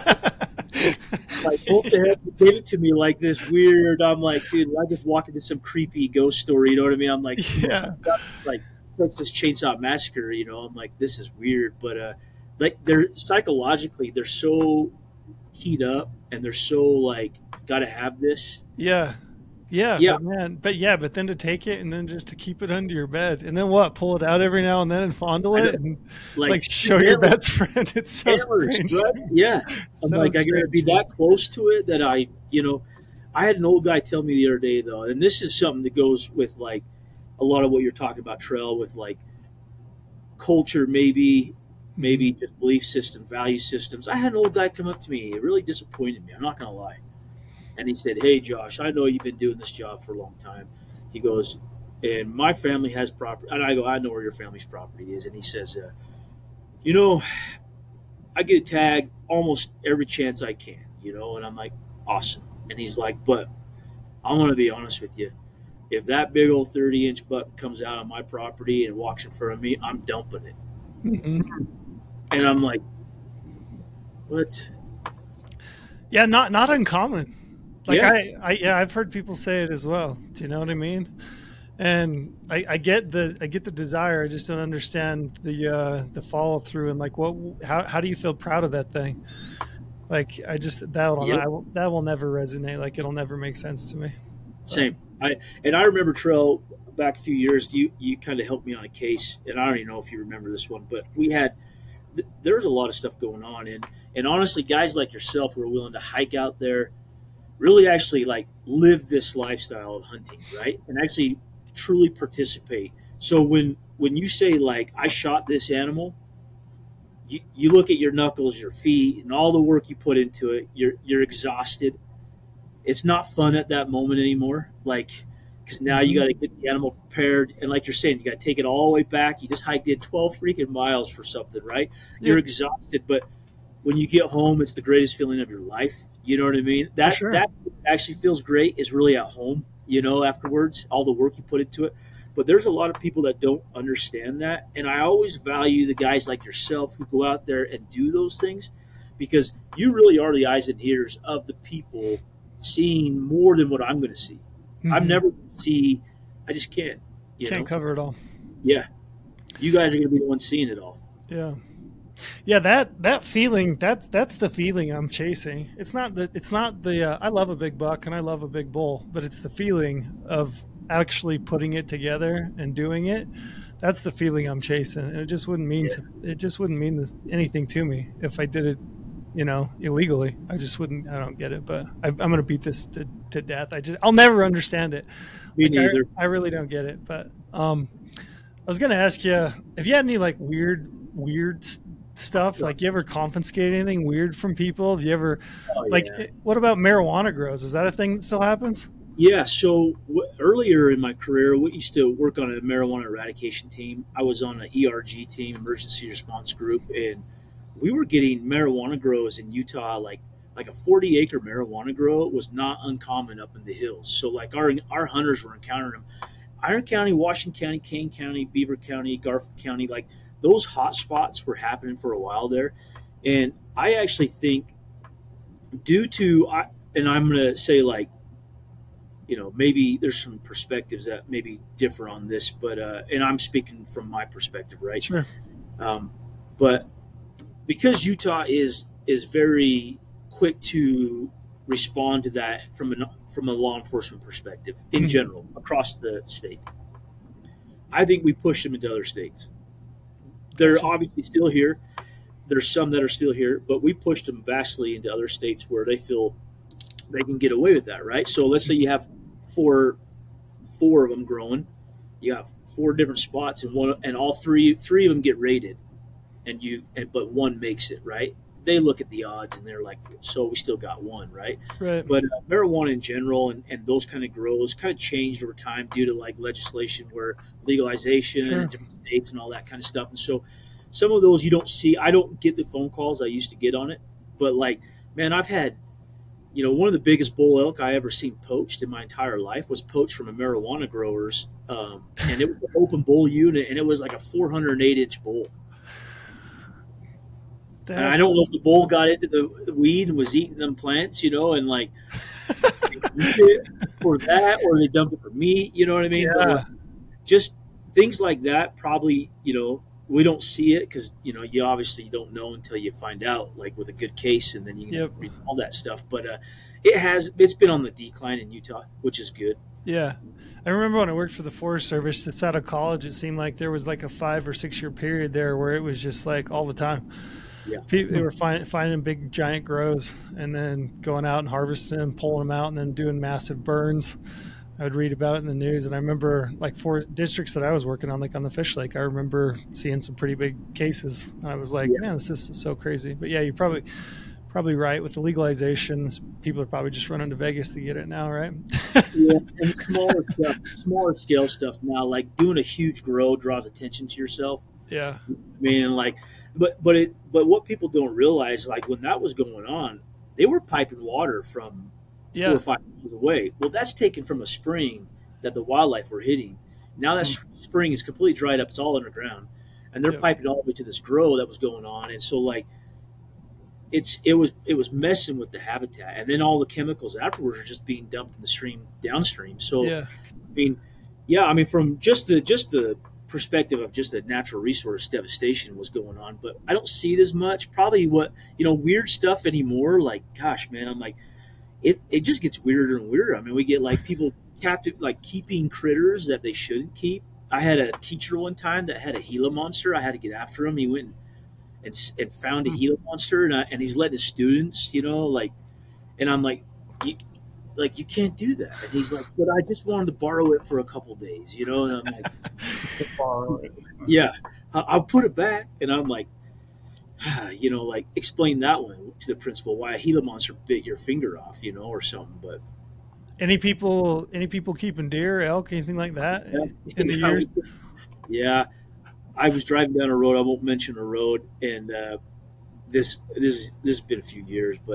like, what the heck? They gave it to me like this weird. I'm like, dude, I just walked into some creepy ghost story. You know what I mean? I'm like, yeah, like Texas Chainsaw Massacre. I'm like, this is weird. But like they're psychologically, they're so keyed up and they're so like, gotta have this. Yeah. Yeah, yeah, but then to take it and then just to keep it under your bed and then what? Pull it out every now and then and fondle it and like show your best friend. It's so strange. Right? Yeah, I'm like, I gotta be that close to it that I had an old guy tell me the other day though, and this is something that goes with like a lot of what you're talking about, Trell, with like culture, maybe just belief system, value systems. I had an old guy come up to me. It really disappointed me. I'm not gonna lie. And he said, hey, Josh, I know you've been doing this job for a long time. He goes, and my family has property. And I go, I know where your family's property is. And he says, I get tagged almost every chance I can, and I'm like, awesome. And he's like, but I'm going to be honest with you. If that big old 30-inch buck comes out on my property and walks in front of me, I'm dumping it. Mm-hmm. And I'm like, what? Yeah, not uncommon. Like Yeah. I've heard people say it as well. Do you know what I mean? And I get the desire. I just don't understand the follow through and like how do you feel proud of that thing? Like that will never resonate. Like it'll never make sense to me. Same. I remember Trail back a few years. You kind of helped me on a case, and I don't even know if you remember this one, but there was a lot of stuff going on, and honestly, guys like yourself who are willing to hike out there, really actually like live this lifestyle of hunting, right, and actually truly participate. So when you say like I shot this animal, you look at your knuckles, your feet, and all the work you put into it. You're exhausted. It's not fun at that moment anymore. Like, because now you got to get the animal prepared. And like you're saying, you got to take it all the way back. You just hiked in 12 freaking miles for something, right? Yeah. You're exhausted. But when you get home, it's the greatest feeling of your life. You know what I mean? That actually feels great is really at home, afterwards, all the work you put into it. But there's a lot of people that don't understand that. And I always value the guys like yourself who go out there and do those things, because you really are the eyes and ears of the people seeing more than what I'm going to see. Mm-hmm. I'm never going to see. I just can't. Can't cover it all. Yeah. You guys are going to be the ones seeing it all. Yeah. Yeah, that feeling, that's the feeling I'm chasing. It's not the I love a big buck and I love a big bull, but it's the feeling of actually putting it together and doing it. That's the feeling I'm chasing. And it just wouldn't mean anything to me if I did it, illegally. I don't get it, but I'm going to beat this to death. I'll never understand it. Me neither. I really don't get it, but I was going to ask you if you had any like weird stuff, like you ever confiscate anything weird from people? Have you ever what about marijuana grows? Is that a thing that still happens? Yeah. So earlier in my career, we used to work on a marijuana eradication team. I was on an ERG team, emergency response group, and we were getting marijuana grows in Utah, like a 40-acre marijuana grow was not uncommon up in the hills. So like our hunters were encountering them. Iron County, Washington County, Kane County, Beaver County, Garfield County, like those hot spots were happening for a while there. And I actually think and I'm going to say like, maybe there's some perspectives that maybe differ on this, but, and I'm speaking from my perspective, right? Sure. But because Utah is very quick to respond to that from a law enforcement perspective in general across the state, I think we push them into other states. They're obviously still here. There's some that are still here, but we pushed them vastly into other states where they feel they can get away with that, right? So let's say you have four of them growing. You have 4 different spots, and all three of them get raided, but one makes it, right? They look at the odds and they're like, so we still got one, right? Right. But marijuana in general and those kind of grows kind of changed over time due to like legislation where legalization in different states and all that kind of stuff. And so some of those you don't see. I don't get the phone calls I used to get on it, but like, man, I've had, one of the biggest bull elk I ever seen poached in my entire life was poached from a marijuana growers, and it was an open bull unit, and it was like a 408-inch bull. And I don't know if the bull got into the weed and was eating them plants, and like it for that, or they dumped it for meat. You know what I mean? Yeah. But just things like that. Probably, we don't see it because you obviously don't know until you find out, like with a good case, and then you can read all that stuff. But it's been on the decline in Utah, which is good. Yeah. I remember when I worked for the Forest Service, it's out of college. It seemed like there was like a 5 or 6 year period there where it was just like all the time. Yeah. They were finding big giant grows and then going out and harvesting them, pulling them out, and then doing massive burns. I would read about it in the news, and I remember like 4 districts that I was working on, like on the Fish Lake, I remember seeing some pretty big cases. And I was like, man, this is so crazy. But yeah, you probably probably right. With the legalizations, people are probably just running to Vegas to get it now, right? Yeah, and smaller scale stuff now, like doing a huge grow draws attention to yourself. Yeah. I mean, like, but what people don't realize, like when that was going on, they were piping water from 4 or 5 miles away. Well, that's taken from a spring that the wildlife were hitting. Now that spring is completely dried up; it's all underground, and they're piping all the way to this grow that was going on. And so, like, it was messing with the habitat, and then all the chemicals afterwards are just being dumped in the stream downstream. So, I mean, from just the perspective of just the natural resource devastation was going on, but I don't see it as much. Probably weird stuff anymore. Like, gosh, man, I'm like, it just gets weirder and weirder. I mean, we get like people captive, like keeping critters that they shouldn't keep. I had a teacher one time that had a Gila monster. I had to get after him. He went and found a Gila monster, and he's letting his students, and I'm like, you can't do that. And he's like, but I just wanted to borrow it for a couple days, and I'm like, borrow it. Yeah, I'll put it back. And I'm like, like explain that one to the principal, why a Gila monster bit your finger off, or something. But any people keeping deer, elk, anything like that in the years? Yeah. I was driving down a road. I won't mention a road, and this has been a few years, but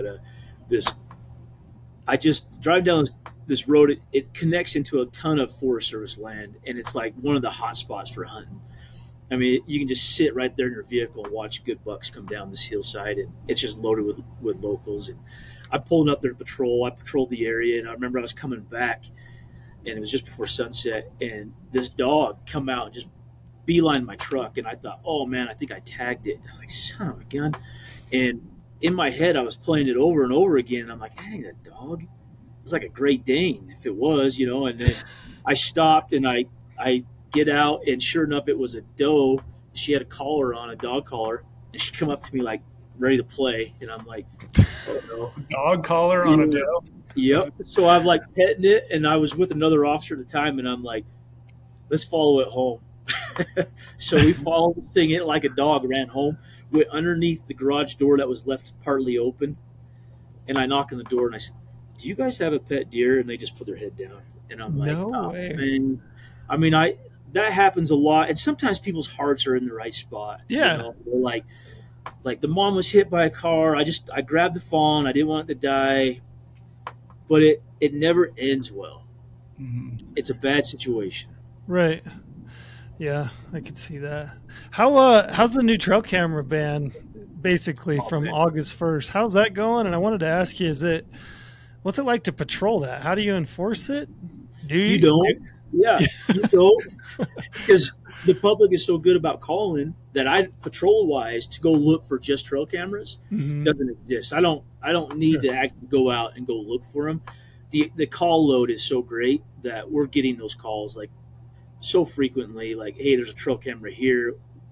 I just drive down this road. It connects into a ton of Forest Service land, and it's like one of the hot spots for hunting. I mean, you can just sit right there in your vehicle and watch good bucks come down this hillside, and it's just loaded with locals. And I'm pulling up there to patrol. I patrolled the area, and I remember I was coming back, and it was just before sunset, and this dog come out and just beeline my truck, and I thought, oh man, I think I tagged it. And I was like, son of a gun. And in my head, I was playing it over and over again. And I'm like, hey, that dog. It was like a Great Dane if it was, and then I stopped and I get out, and sure enough, it was a doe. She had a collar on, a dog collar, and she come up to me like ready to play. And I'm like, oh no. Dog collar on a doe? Yep. So I'm like petting it, and I was with another officer at the time, and I'm like, let's follow it home. So we followed this thing in like a dog, ran home, went underneath the garage door that was left partly open, and I knock on the door and I said, do you guys have a pet deer? And they just put their head down, and I'm like, no way. Man. I mean, that happens a lot, and sometimes people's hearts are in the right spot. Yeah. They're like the mom was hit by a car. I grabbed the fawn. I didn't want it to die, but it never ends well. Mm-hmm. It's a bad situation. Right. Yeah, I could see that. How's the new trail camera ban basically from August 1st? How's that going? And I wanted to ask you, what's it like to patrol that? How do you enforce it? You don't. Yeah, you don't. Because the public is so good about calling that patrol-wise, to go look for just trail cameras doesn't exist. I don't need to actually go out and go look for them. The call load is so great that we're getting those calls like so frequently, like, hey, there's a trail camera here.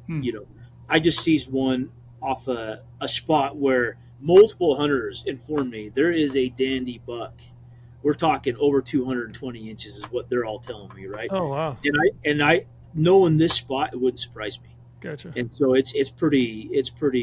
I just seized one off a spot where multiple hunters informed me there is a dandy buck. We're talking over 220 inches is what they're all telling me, right? Oh wow. And I knowing this spot, it wouldn't surprise me. Gotcha. And so it's pretty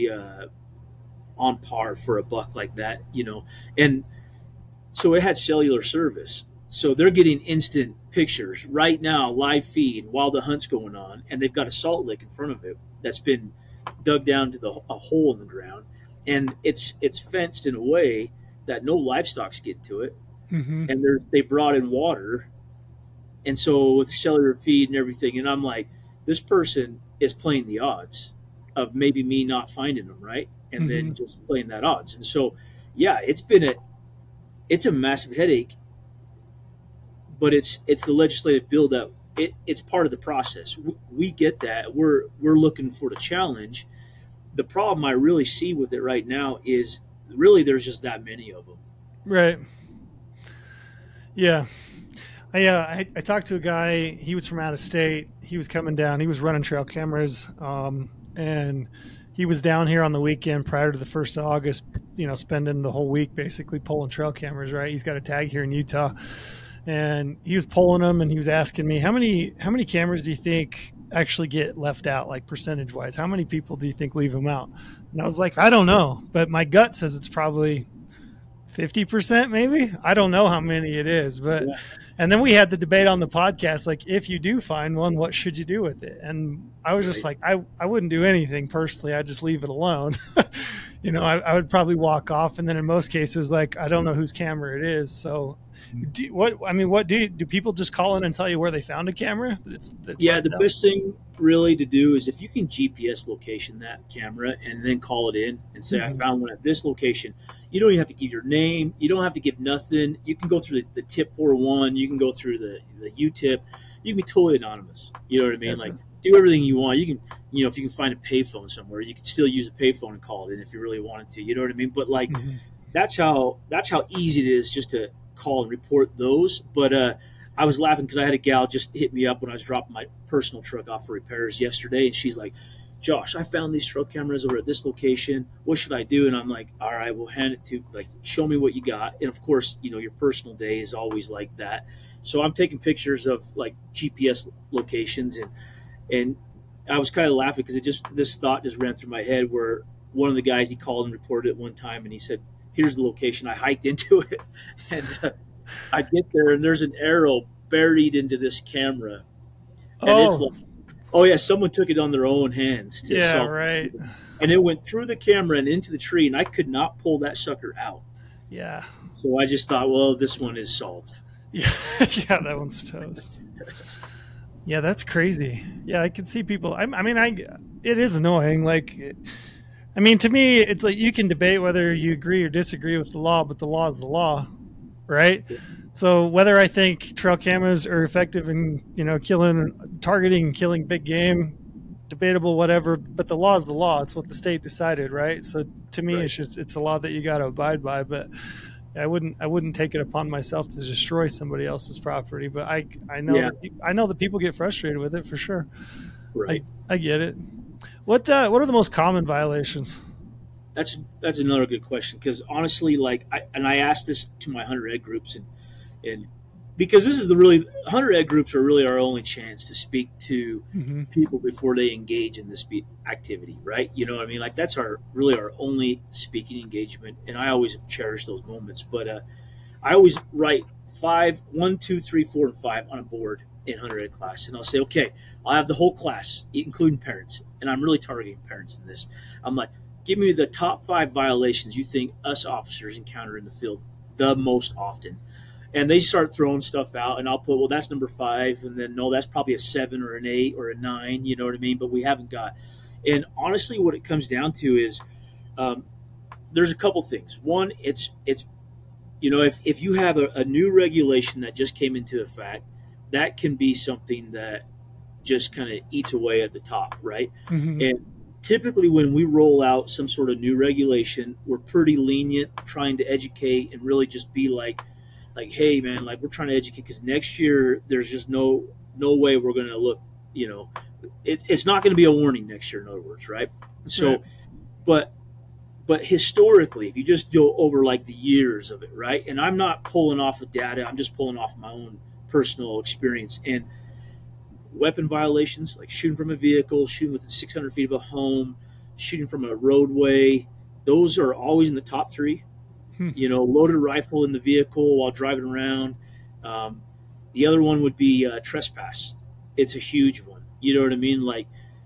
on par for a buck like that, and so it had cellular service. So they're getting instant pictures right now, live feed while the hunt's going on, and they've got a salt lick in front of it that's been dug down to a hole in the ground, and it's fenced in a way that no livestock's get to it, and they brought in water, and so with cellular feed and everything, and I'm like, this person is playing the odds of maybe me not finding them, right, and then just playing that odds, and so yeah, it's a massive headache. But it's the legislative bill that it's part of the process. We get that. We're looking for the challenge. The problem I really see with it right now is really there's just that many of them. Right. Yeah. I talked to a guy. He was from out of state. He was coming down. He was running trail cameras, and he was down here on the weekend prior to the 1st of August. Spending the whole week basically pulling trail cameras. Right. He's got a tag here in Utah. And he was pulling them, and he was asking me, how many cameras do you think actually get left out, like percentage wise? How many people do you think leave them out? And I was like, I don't know, but my gut says it's probably 50%, maybe. I don't know how many it is, but Yeah. and then we had the debate on the podcast, like, if you do find one, what should you do with it? And I was just like, I wouldn't do anything personally. I'd just leave it alone. I would probably walk off. And then in most cases, like, I don't know whose camera it is. So do people just call in and tell you where they found a camera? Yeah, the best thing really to do is if you can GPS location that camera and then call it in and say, I found one at this location. You don't even have to give your name. You don't have to give nothing. You can go through the tip 401. You can go through the UTIP. You can be totally anonymous. You know what I mean? Like, do everything you want. You can, if you can find a payphone somewhere, you can still use a payphone and call it in if you really wanted to. You know what I mean? But like, that's how easy it is just to call and report those. But I was laughing because I had a gal just hit me up when I was dropping my personal truck off for repairs yesterday, and she's like, Josh, I found these truck cameras over at this location. What should I do? And I'm like, all right, we'll hand it to, like, show me what you got. And of course, your personal day is always like that. So I'm taking pictures of like GPS locations, and I was kind of laughing because this thought just ran through my head where one of the guys, he called and reported it one time, and he said, here's the location. I hiked into it, and I get there, and there's an arrow buried into this camera. And it's like, oh, yeah, someone took it on their own hands. Right. And it went through the camera and into the tree, and I could not pull that sucker out. Yeah. So I just thought, well, this one is solved. Yeah, yeah, that one's toast. Yeah, that's crazy. Yeah, I can see people. It is annoying. Like, to me, it's like you can debate whether you agree or disagree with the law, but the law is the law, right? So whether I think trail cameras are effective in, targeting and killing big game, debatable, whatever, but the law is the law. It's what the state decided, right? So to me, it's a law that you got to abide by. But I wouldn't take it upon myself to destroy somebody else's property. But I know I know that people get frustrated with it for sure. Right. I get it. What are the most common violations? That's another good question, because honestly, like, I asked this to my hunter ed groups, and because this is hunter ed groups are really our only chance to speak to people before they engage in this activity, right? You know what I mean? Like, that's really our only speaking engagement, and I always cherish those moments. But I always write 1, 2, 3, 4, and 5 on a board in hunter ed class, and I'll say, okay, I'll have the whole class, including parents, and I'm really targeting parents in this. I'm like, give me the top 5 violations you think us officers encounter in the field the most often. And they start throwing stuff out, and I'll put, well, that's number 5, and then, no, that's probably a 7 or an 8 or a 9, you know what I mean? But we haven't got. And honestly, what it comes down to is there's a couple things. One, it's if you have a new regulation that just came into effect, that can be something that just kind of eats away at the top, right? And typically when we roll out some sort of new regulation, we're pretty lenient, trying to educate and really just be like, hey, man, like, we're trying to educate, because next year there's just no way we're going to look, it's not going to be a warning next year, in other words, right? So, but historically, if you just go over like the years of it, right? And I'm not pulling off of data, I'm just pulling off my own personal experience. And weapon violations, like shooting from a vehicle, shooting within 600 feet of a home, shooting from a roadway, those are always in the top 3. Loaded rifle in the vehicle while driving around. The other one would be trespass. It's a huge one. You know what I mean? Like,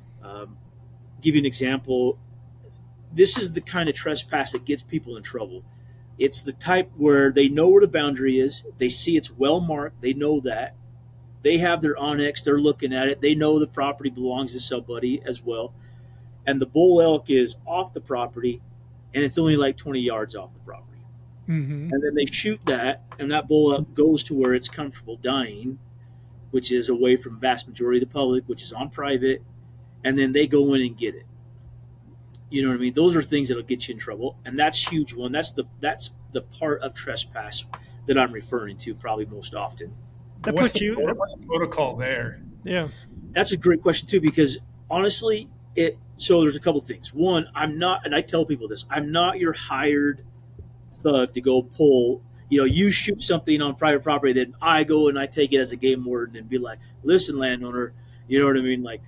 give you an example. This is the kind of trespass that gets people in trouble. It's the type where they know where the boundary is. They see it's well marked. They know that. They have their Onyx. They're looking at it. They know the property belongs to somebody as well. And the bull elk is off the property, and it's only like 20 yards off the property. And then they shoot that, and that bull elk goes to where it's comfortable dying, which is away from vast majority of the public, which is on private, and then they go in and get it. You know what I mean? Those are things that'll get you in trouble, and that's a huge one. That's the part of trespass that I'm referring to probably most often. What's the protocol there? Yeah, that's a great question too, because honestly, so there's a couple things. One, I'm not, and I tell people this, I'm not your hired thug to go pull. You shoot something on private property, then I go and I take it as a game warden and be like, listen, landowner, You know what I mean? Like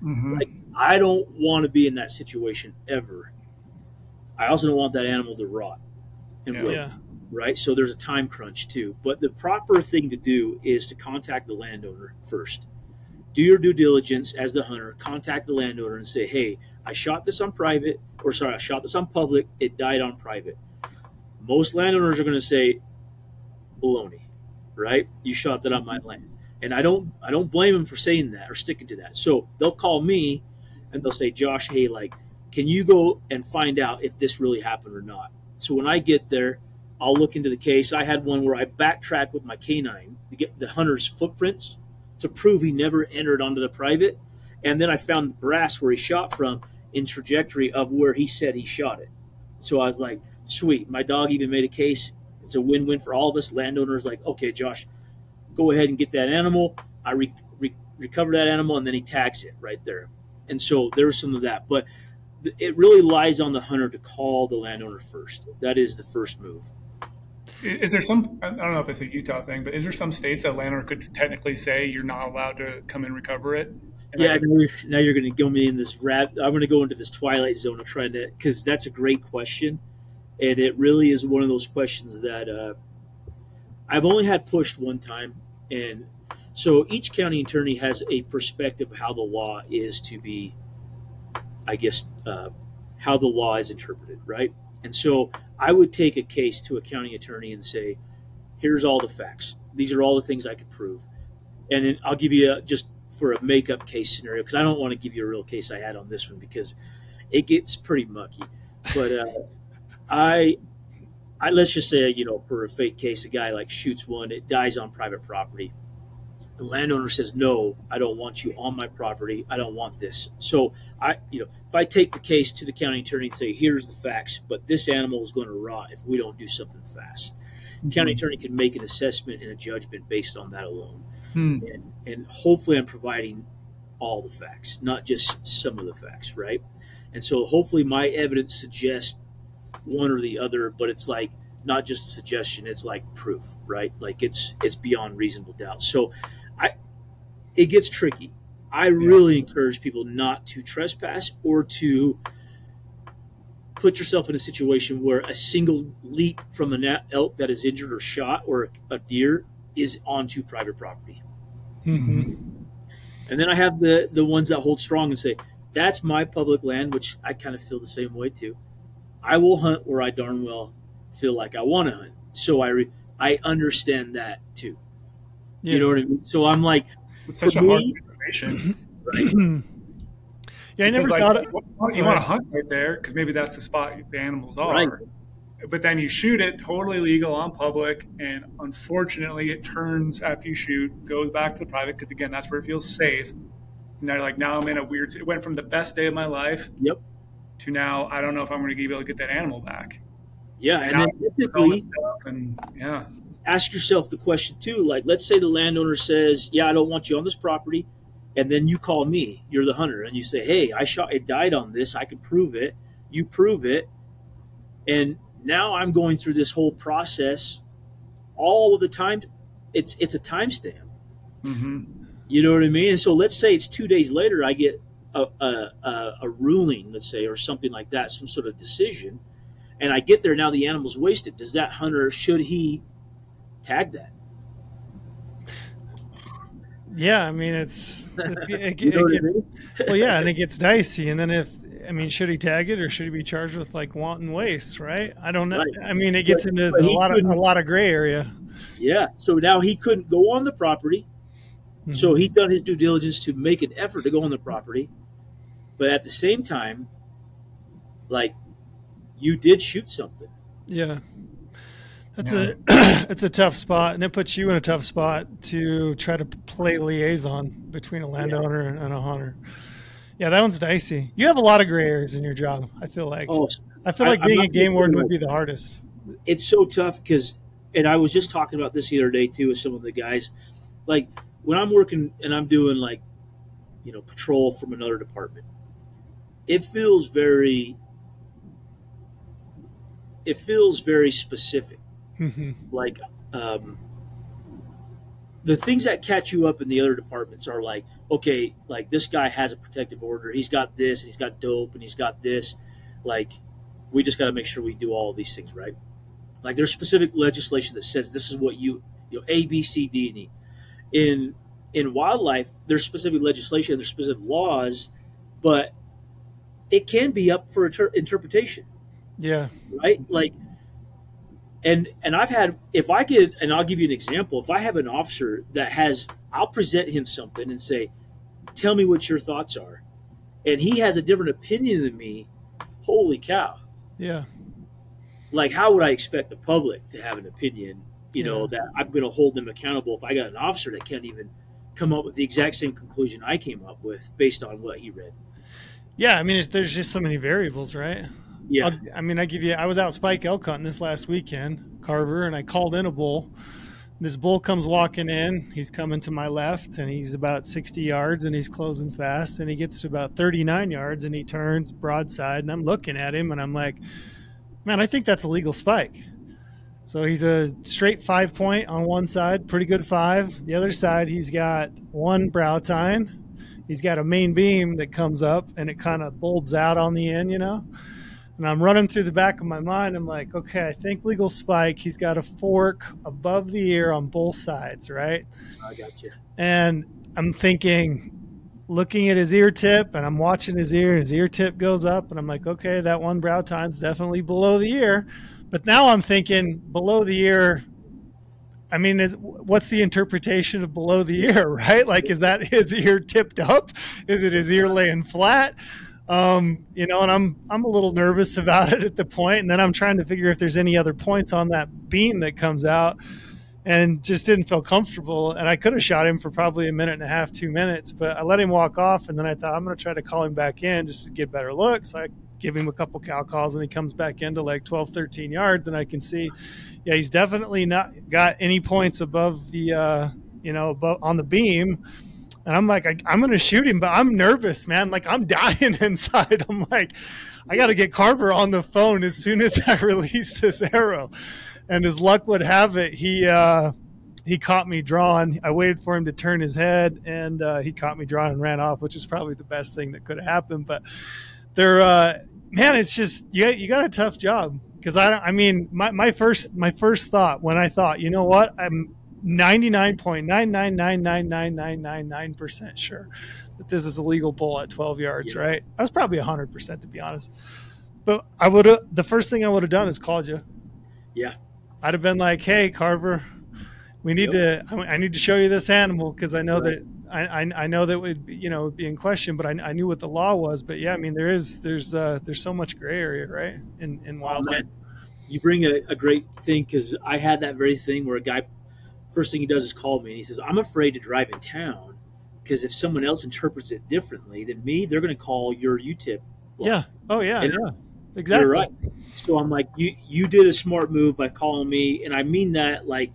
I don't want to be in that situation ever. I also don't want that animal to rot and wait, right? So there's a time crunch too. But the proper thing to do is to contact the landowner first. Do your due diligence as the hunter. Contact the landowner and say, hey, I shot this on private, or sorry, I shot this on public. It died on private. Most landowners are going to say, baloney, right? You shot that on my land. And I don't blame them for saying that or sticking to that. So they'll call me and they'll say, Josh, hey, like, can you go and find out if this really happened or not? So when I get there, I'll look into the case. I had one where I backtracked with my canine to get the hunter's footprints to prove he never entered onto the private. And then I found the brass where he shot from in trajectory of where he said he shot it. So I was like, sweet. My dog even made a case. It's a win-win for all of us. Landowners like, okay, Josh, go ahead and get that animal. I recover that animal, and then he tags it right there. And so there's some of that. But it really lies on the hunter to call the landowner first. That is the first move. Is there some, I don't know if it's a Utah thing, but is there some states that landowner could technically say you're not allowed to come and recover it? Yeah, now you're going to go me in this I'm going to go into this twilight zone of trying to, because that's a great question. And it really is one of those questions that I've only had pushed one time. And so each county attorney has a perspective of how the law is to be, I guess, how the law is interpreted, right? And so I would take a case to a county attorney and say, here's all the facts. These are all the things I could prove. And then I'll give you just for a makeup case scenario, because I don't want to give you a real case I had on this one because it gets pretty mucky. But I let's just say, for a fake case, a guy like shoots one, it dies on private property. The landowner says, no, I don't want you on my property. I don't want this. So if I take the case to the county attorney and say, here's the facts, but this animal is going to rot if we don't do something fast. The county attorney can make an assessment and a judgment based on that alone. And hopefully I'm providing all the facts, not just some of the facts, right? And so hopefully my evidence suggests one or the other, but it's like not just a suggestion, it's like proof, right? Like it's beyond reasonable doubt. So it gets tricky. I really encourage people not to trespass or to put yourself in a situation where a single leap from an elk that is injured or shot or a deer is onto private property. Mm-hmm. And then I have the ones that hold strong and say, that's my public land, which I kind of feel the same way too. I will hunt where I darn well feel like I want to hunt. So I understand that too. Yeah. You know what I mean? So I'm like, it's such a hard situation. Right? Yeah, I never thought you want to hunt right there because maybe that's the spot the animals are. Right. But then you shoot it totally legal on public, and unfortunately it turns after you shoot, goes back to the private because, again, that's where it feels safe. And they're like, now I'm in a weird – it went from the best day of my life to now I don't know if I'm going to be able to get that animal back. Yeah, and then typically ask yourself the question too. Like, let's say the landowner says, "Yeah, I don't want you on this property," and then you call me, you're the hunter, and you say, "Hey, it died on this. I can prove it." You prove it, and now I'm going through this whole process all of the time. It's a timestamp. Mm-hmm. You know what I mean? And so let's say it's 2 days later, I get a ruling, let's say, or something like that, some sort of decision. And I get there, now the animal's wasted. Does that hunter, should he tag that? Yeah, I mean, it gets, well, yeah, and it gets dicey. And then should he tag it or should he be charged with like wanton waste, right? I don't know. Right. I mean, it gets into a lot of gray area. Yeah, so now he couldn't go on the property. Mm-hmm. So he's done his due diligence to make an effort to go on the property. But at the same time, like, you did shoot something. Yeah. It's a tough spot, and it puts you in a tough spot to try to play liaison between a landowner and a hunter. Yeah, that one's dicey. You have a lot of gray areas in your job, I feel like. Being a game warden would be the hardest. It's so tough because, and I was just talking about this the other day too with some of the guys, like when I'm working and I'm doing like, patrol from another department, it feels very specific. Mm-hmm. Like the things that catch you up in the other departments are like, okay, like this guy has a protective order. He's got this, and he's got dope, and he's got this. Like, we just got to make sure we do all of these things right. Like, there's specific legislation that says this is what you know, A, B, C, D, and E. In wildlife, there's specific legislation, there's specific laws, but it can be up for interpretation. Yeah. Right. Like, and I've had, if I get, and I'll give you an example. If I have an officer that has, I'll present him something and say, tell me what your thoughts are. And he has a different opinion than me. Holy cow. Yeah. Like, how would I expect the public to have an opinion, you know, that I'm going to hold them accountable if I got an officer that can't even come up with the exact same conclusion I came up with based on what he read? Yeah. I mean, there's just so many variables, right? Yeah. I was out spike elk hunting this last weekend, Carver, and I called in a bull. This bull comes walking in. He's coming to my left, and he's about 60 yards, and he's closing fast. And he gets to about 39 yards, and he turns broadside. And I'm looking at him, and I'm like, man, I think that's a legal spike. So he's a straight 5-point on one side, pretty good 5. The other side, he's got one brow tine. He's got a main beam that comes up, and it kind of bulbs out on the end, you know. And I'm running through the back of my mind. I'm like, okay, I think legal spike. He's got a fork above the ear on both sides, right? I got you. And I'm thinking, looking at his ear tip, and I'm watching his ear tip goes up, and I'm like, okay, that one brow tine's definitely below the ear. But now I'm thinking below the ear, I mean, what's the interpretation of below the ear, right? Like, is that his ear tipped up? Is it his ear laying flat? You know, and I'm a little nervous about it at the point, and then I'm trying to figure if there's any other points on that beam that comes out, and just didn't feel comfortable. And I could have shot him for probably 1.5 minutes, 2 minutes, but I let him walk off, and then I thought I'm going to try to call him back in just to get better look. So I give him a couple cow calls, and he comes back into like 12, 13 yards, and I can see, yeah, he's definitely not got any points above the, above on the beam. And I'm like, I'm going to shoot him, but I'm nervous, man. Like, I'm dying inside. I'm like, I got to get Carver on the phone as soon as I release this arrow. And as luck would have it, he caught me drawn. I waited for him to turn his head, and he caught me drawn and ran off, which is probably the best thing that could have happened. But man, it's just, you got a tough job. Because my first thought when I thought, you know what, I'm 99.9999999% sure that this is a legal bull at 12 yards, right? I was probably 100%, to be honest. But the first thing I would have done is called you. Yeah. I'd have been like, hey, Carver, I need to show you this animal, because I know that I know that would be in question, but I knew what the law was. But yeah, I mean, there's so much gray area, right, in wildlife. You bring a great thing, because I had that very thing where a guy, first thing he does is call me, and he says, I'm afraid to drive in town because if someone else interprets it differently than me, they're going to call your UTIP. Yeah. Oh yeah. And yeah. Exactly. You're right. So I'm like, you did a smart move by calling me, and I mean that, like,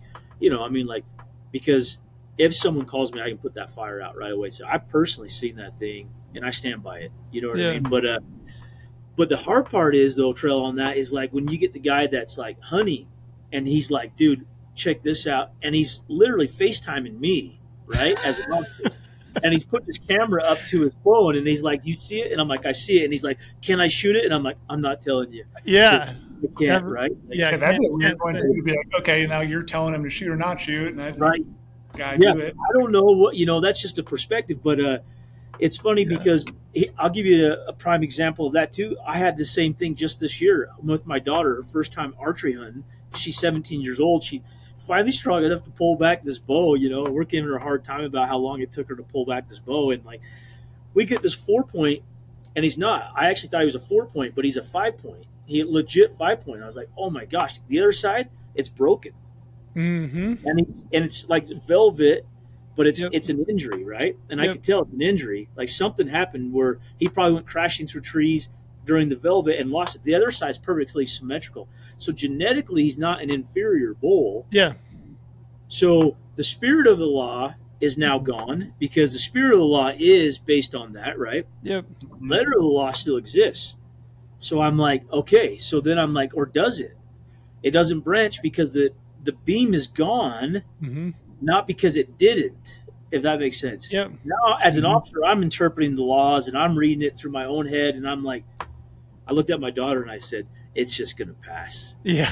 because if someone calls me, I can put that fire out right away. So I've personally seen that thing, and I stand by it. You know what I mean? But the hard part is, though, Trail, on that is, like, when you get the guy that's like hunting, and he's like, dude, check this out, and he's literally FaceTiming me, right, as a officer. And he's putting his camera up to his phone, and he's like, do you see it? And I'm like, I see it. And he's like, can I shoot it? And I'm like, I'm not telling you. Yeah. You can't, right? Like, yeah, that'd be a weird one too, to be like, okay, now you're telling him to shoot or not shoot. And I just, right. Guy Yeah. do it. I don't know what, that's just a perspective. But it's funny because I'll give you a prime example of that too. I had the same thing just this year with my daughter, her first time archery hunting. She's 17 years old. She finally strong enough to pull back this bow. We're giving her a hard time about how long it took her to pull back this bow. And like, we get this 4-point, and he's not. I actually thought he was a 4-point, but he's a 5-point. He legit 5-point. I was like, oh my gosh, the other side, it's broken. Mm-hmm. And it's like velvet, but it's an injury, right? And I could tell it's an injury. Like, something happened where he probably went crashing through trees during the velvet and lost it. The other side's perfectly symmetrical. So genetically, he's not an inferior bull. Yeah. So the spirit of the law is now gone, because the spirit of the law is based on that, right? Yep. Letter of the law still exists. So I'm like, okay. So then I'm like, or does it? It doesn't branch because the beam is gone. Mm-hmm. not because it didn't, if that makes sense. Yep. Now, as an officer, I'm interpreting the laws and I'm reading it through my own head, and I'm like, I looked at my daughter and I said, it's just going to pass. Yeah.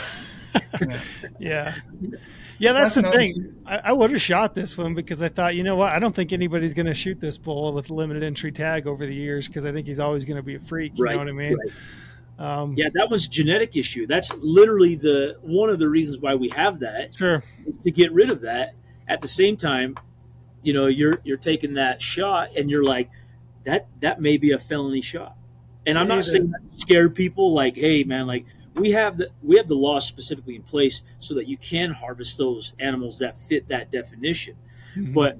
Yeah. Yeah, that's the thing. I would have shot this one because I thought, you know what? I don't think anybody's going to shoot this bull with limited entry tag over the years because I think he's always going to be a freak. You know what I mean? Right. Yeah, that was a genetic issue. That's literally one of the reasons why we have that. Sure. Is to get rid of that. At the same time, you know, you're taking that shot and you're like, that may be a felony shot. And I'm not saying that to scare people. Like, hey, man, like we have the law specifically in place so that you can harvest those animals that fit that definition. Mm-hmm. But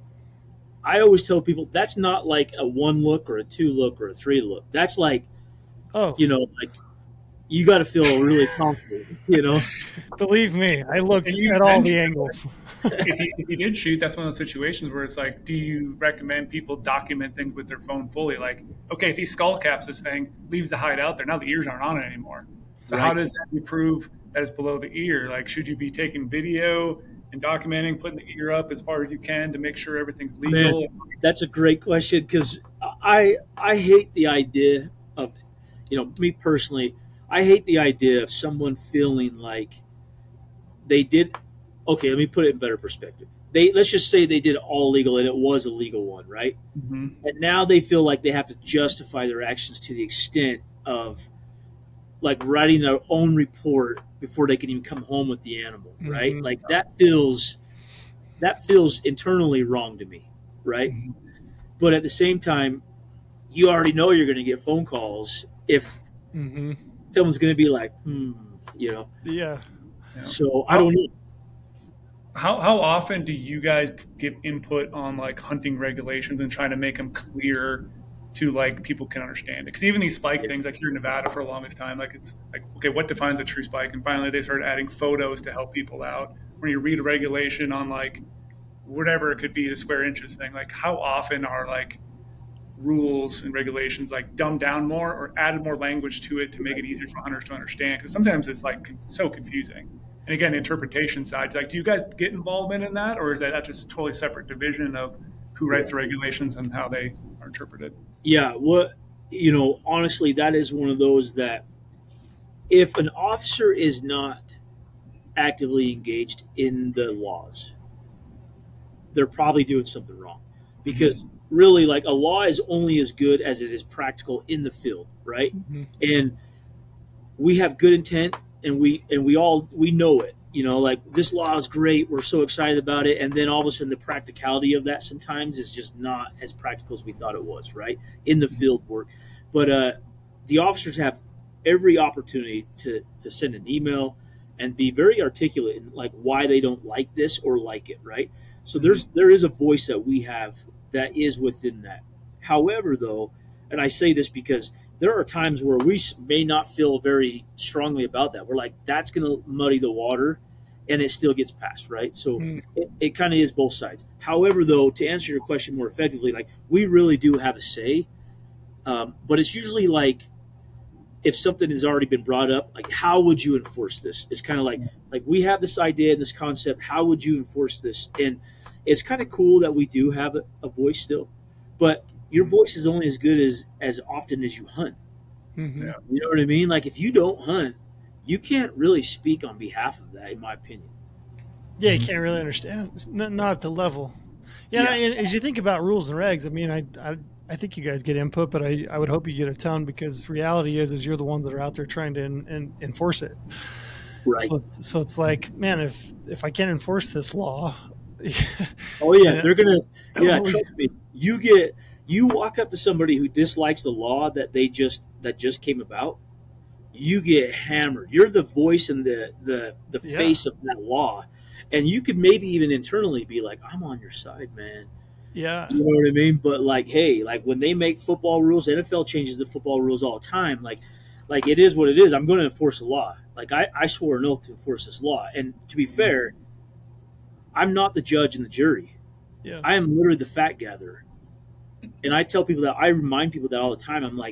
I always tell people that's not like a 1 look or a 2 look or a 3 look. That's like, you know, like you got to feel really comfortable, you know. Believe me, I looked at all the angles. If you did shoot, that's one of those situations where it's like, do you recommend people document things with their phone fully? Like, okay, if he skull caps this thing, leaves the hide out there, now the ears aren't on it anymore. So how does that prove that it's below the ear? Like, should you be taking video and documenting, putting the ear up as far as you can to make sure everything's legal? Man, that's a great question because I hate the idea of, you know, me personally, I hate the idea of someone feeling like they did. Okay, let me put it in better perspective. Let's just say they did it all legal and it was a legal one, right? Mm-hmm. And now they feel like they have to justify their actions to the extent of like writing their own report before they can even come home with the animal, right? Mm-hmm. Like that feels internally wrong to me, right? Mm-hmm. But at the same time, you already know you're going to get phone calls if someone's going to be like, you know. Yeah. So I don't know. How often do you guys give input on like hunting regulations and trying to make them clear to like people can understand it? Because even these spike things, like here in Nevada for the longest time, like it's like, okay, what defines a true spike? And finally they started adding photos to help people out. When you read a regulation on like whatever it could be, the square inches thing, like how often are like rules and regulations like dumbed down more or added more language to it to make it easier for hunters to understand? Because sometimes it's like so confusing. And again, the interpretation side, like, do you guys get involvement in that, or is that just a totally separate division of who writes the regulations and how they are interpreted? Yeah, you know, honestly, that is one of those that if an officer is not actively engaged in the laws, they're probably doing something wrong. Because really, like, a law is only as good as it is practical in the field, right? Mm-hmm. And we have good intent. And we know it, you know, like this law is great. We're so excited about it. And then all of a sudden the practicality of that sometimes is just not as practical as we thought it was, right? In the field work. But the officers have every opportunity to send an email and be very articulate in like why they don't like this or like it, right? So there is a voice that we have that is within that. However, though, and I say this because there are times where we may not feel very strongly about that. We're like, that's going to muddy the water, and it still gets passed, right? So it kind of is both sides. However, though, to answer your question more effectively, like we really do have a say, but it's usually like if something has already been brought up, like how would you enforce this? It's kind of like we have this idea and this concept. How would you enforce this? And it's kind of cool that we do have a voice still, but your voice is only as good as often as you hunt. Mm-hmm. Yeah. You know what I mean? Like if you don't hunt, you can't really speak on behalf of that, in my opinion. Yeah, you can't really understand. Not at the level. Yeah, and as you think about rules and regs, I mean, I think you guys get input, but I would hope you get a ton because reality is you're the ones that are out there trying to enforce it. Right. So it's like, man, if I can't enforce this law. Oh yeah, they're gonna. Yeah, trust me. You walk up to somebody who dislikes the law that just came about, you get hammered. You're the voice and the face of that law, and you could maybe even internally be like, "I'm on your side, man." Yeah, you know what I mean. But like, hey, like when they make football rules, NFL changes the football rules all the time. Like it is what it is. I'm going to enforce the law. Like I swore an oath to enforce this law, and to be fair, I'm not the judge and the jury. Yeah, I am literally the fact gatherer. And I tell people that, I remind people that all the time. I'm like,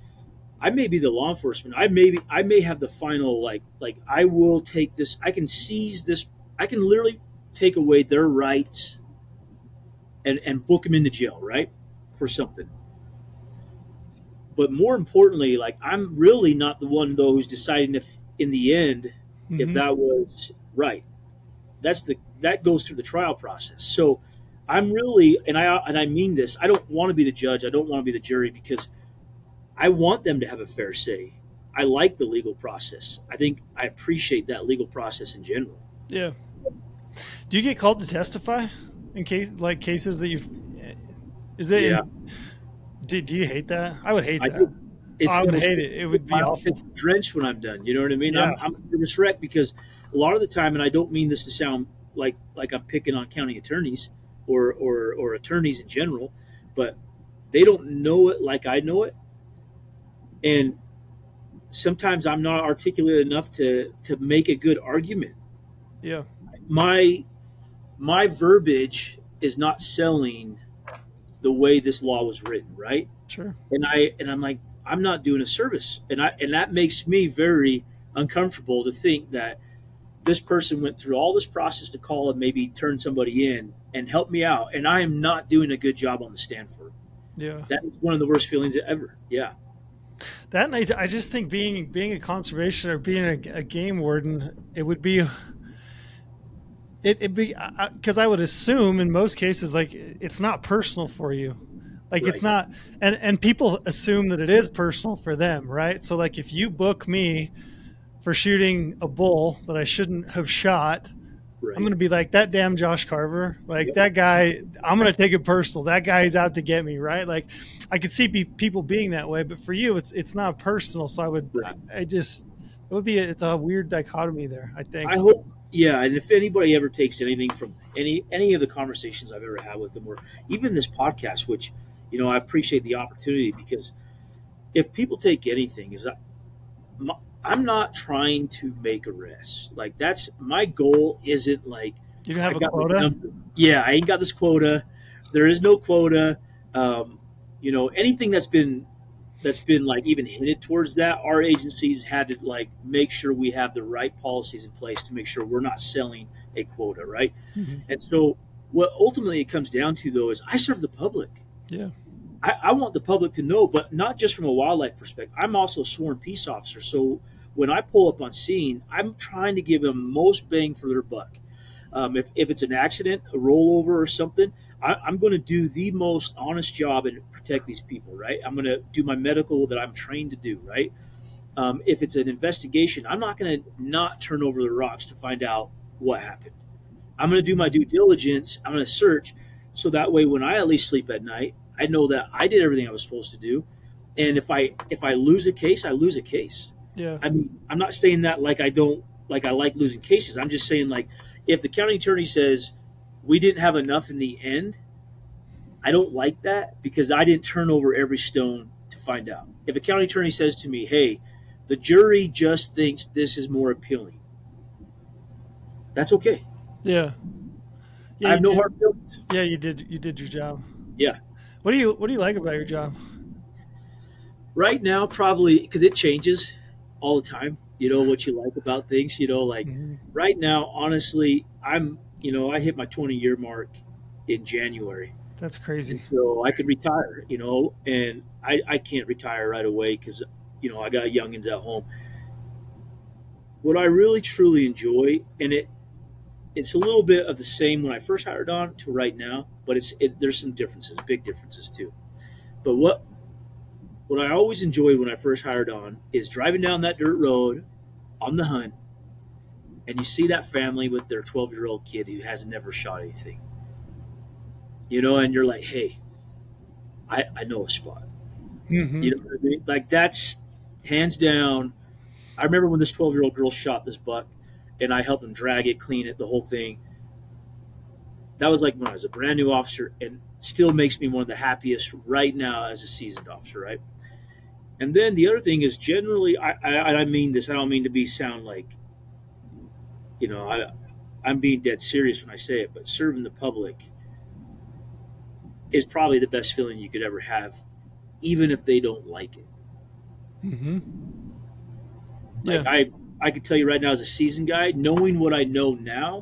I may be the law enforcement. I may have the final, like I will take this. I can seize this. I can literally take away their rights and book them into jail, right, for something. But more importantly, like, I'm really not the one though who's deciding if, in the end, if that was right. That goes through the trial process. So I'm really, and I mean this, I don't want to be the judge. I don't want to be the jury, because I want them to have a fair say. I like the legal process. I appreciate that legal process in general. Yeah. Do you get called to testify in cases that you've? Is it? Yeah. Do you hate that? I would hate that. I would hate it. It would be awful. Drenched when I'm done. You know what I mean? Yeah. I'm nervous wreck, because a lot of the time, and I don't mean this to sound like I'm picking on county attorneys or attorneys in general, but they don't know it like I know it, and sometimes I'm not articulate enough to make a good argument. Yeah. My verbiage is not selling the way this law was written, right? Sure. And I'm like, I'm not doing a service, and that makes me very uncomfortable to think that this person went through all this process to call and maybe turn somebody in and help me out, and I am not doing a good job on the stand for it. Yeah. That is one of the worst feelings ever. Yeah. That night, I just think being a conservation or being a game warden, it would be. It'd be because I would assume in most cases, like, it's not personal for you, like, Right. it's not, and people assume that it is personal for them, right? So, like, if you book me for shooting a bull that I shouldn't have shot, Right. I'm going to be like, that damn Josh Carver, like, that guy, I'm going to take it personal. That guy's out to get me, right? Like, I could see people being that way, but for you, it's not personal. So I would, Right. it's a weird dichotomy there, I think. I hope, yeah. And if anybody ever takes anything from any of the conversations I've ever had with them, or even this podcast, which, I appreciate the opportunity, because if people take anything, I'm not trying to make arrests. Like, that's my goal. Isn't like, You don't have I a got my quota? number. Yeah, I ain't got this quota. There is no quota. Anything that's been like even hinted towards that, our agencies had to like make sure we have the right policies in place to make sure we're not selling a quota, right? Mm-hmm. And so what ultimately it comes down to, though, is I serve the public. Yeah. I want the public to know, but not just from a wildlife perspective. I'm also a sworn peace officer. So when I pull up on scene, I'm trying to give them most bang for their buck. If it's an accident, a rollover or something, I'm going to do the most honest job and protect these people, right? I'm going to do my medical that I'm trained to do, right? If it's an investigation, I'm not going to not turn over the rocks to find out what happened. I'm going to do my due diligence. I'm going to search, so that way when I at least sleep at night, I know that I did everything I was supposed to do. And if I lose a case, I lose a case. Yeah. I mean, I'm not saying that like I like losing cases. I'm just saying, like, if the county attorney says we didn't have enough in the end, I don't like that, because I didn't turn over every stone to find out. If a county attorney says to me, hey, the jury just thinks this is more appealing, that's okay. Yeah. I have no hard feelings. Yeah, you did your job. Yeah. What do you like about your job? Right now, probably because it changes all the time. What you like about things. Like right now, honestly, I hit my 20-year mark in January. That's crazy. So I could retire, and I can't retire right away because, I got youngins at home. What I really truly enjoy, and it's a little bit of the same when I first hired on to right now, but there's some differences, big differences too. But what I always enjoyed when I first hired on is driving down that dirt road on the hunt, and you see that family with their 12-year-old kid who has never shot anything. And you're like, hey, I know a spot. Mm-hmm. You know what I mean? Like, that's hands down. I remember when this 12-year-old girl shot this buck, and I helped him drag it, clean it, the whole thing. That was like when I was a brand new officer, and still makes me one of the happiest right now as a seasoned officer, right? And then the other thing is, generally, I mean this, I don't mean to sound like, I'm being dead serious when I say it, but serving the public is probably the best feeling you could ever have, even if they don't like it. Mm-hmm. Like, Yeah. I could tell you right now, as a seasoned guy, knowing what I know now,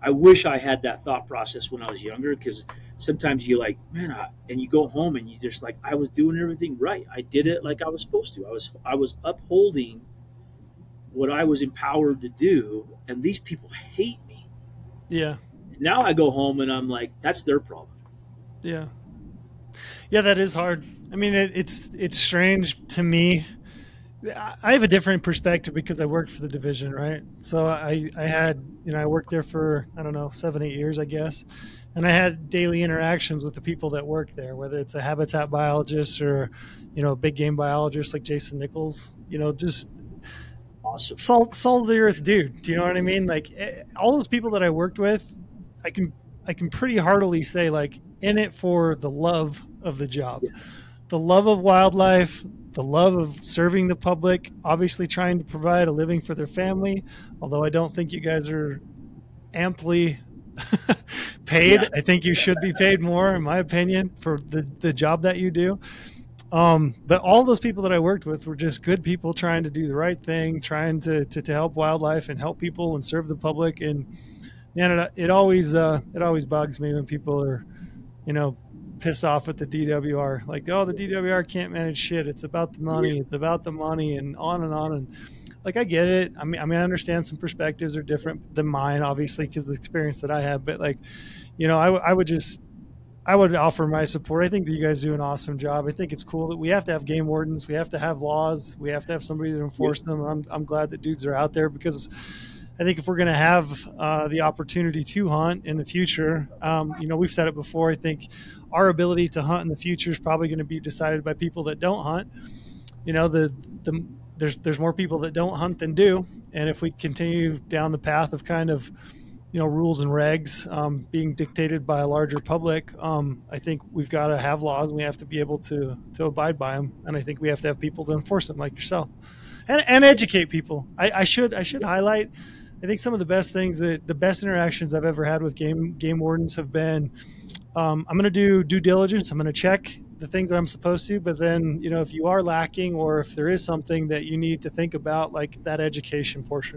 I wish I had that thought process when I was younger, because sometimes you like, man, and you go home and you just like, I was doing everything right. I did it like I was supposed to. I was upholding what I was empowered to do, and these people hate me. Yeah. Now I go home and I'm like, that's their problem. Yeah. Yeah, that is hard. I mean, it's strange to me. I have a different perspective because I worked for the division, right? So I had, I worked there for, I don't know, 7-8 years, I guess. And I had daily interactions with the people that work there, whether it's a habitat biologist or, a big game biologist like Jason Nichols, just Awesome. salt of the earth dude. Do you know what I mean? Like all those people that I worked with, I can pretty heartily say, like, in it for the love of the job, Yeah. the love of wildlife, the love of serving the public, obviously trying to provide a living for their family. Although I don't think you guys are amply paid. Yeah. I think you should be paid more, in my opinion, for the job that you do. But all those people that I worked with were just good people trying to do the right thing, trying to help wildlife and help people and serve the public. And man, it always bugs me when people are, pissed off at the DWR. Like, oh, the DWR can't manage shit. It's about the money. It's about the money, and on and on. And like, I get it. I mean, I understand some perspectives are different than mine, obviously, because the experience that I have. But like, I would offer my support. I think that you guys do an awesome job. I think it's cool that we have to have game wardens. We have to have laws. We have to have somebody to enforce them. I'm glad that dudes are out there, because I think if we're going to have the opportunity to hunt in the future, we've said it before. I think our ability to hunt in the future is probably going to be decided by people that don't hunt. There's more people that don't hunt than do, and if we continue down the path of kind of rules and regs being dictated by a larger public, I think we've got to have laws, and we have to be able to abide by them, and I think we have to have people to enforce them, like yourself, and educate people. I should highlight, I think some of the best things, the best interactions I've ever had with game wardens have been, I'm going to do due diligence. I'm going to check the things that I'm supposed to, but then, if you are lacking, or if there is something that you need to think about, like that education portion,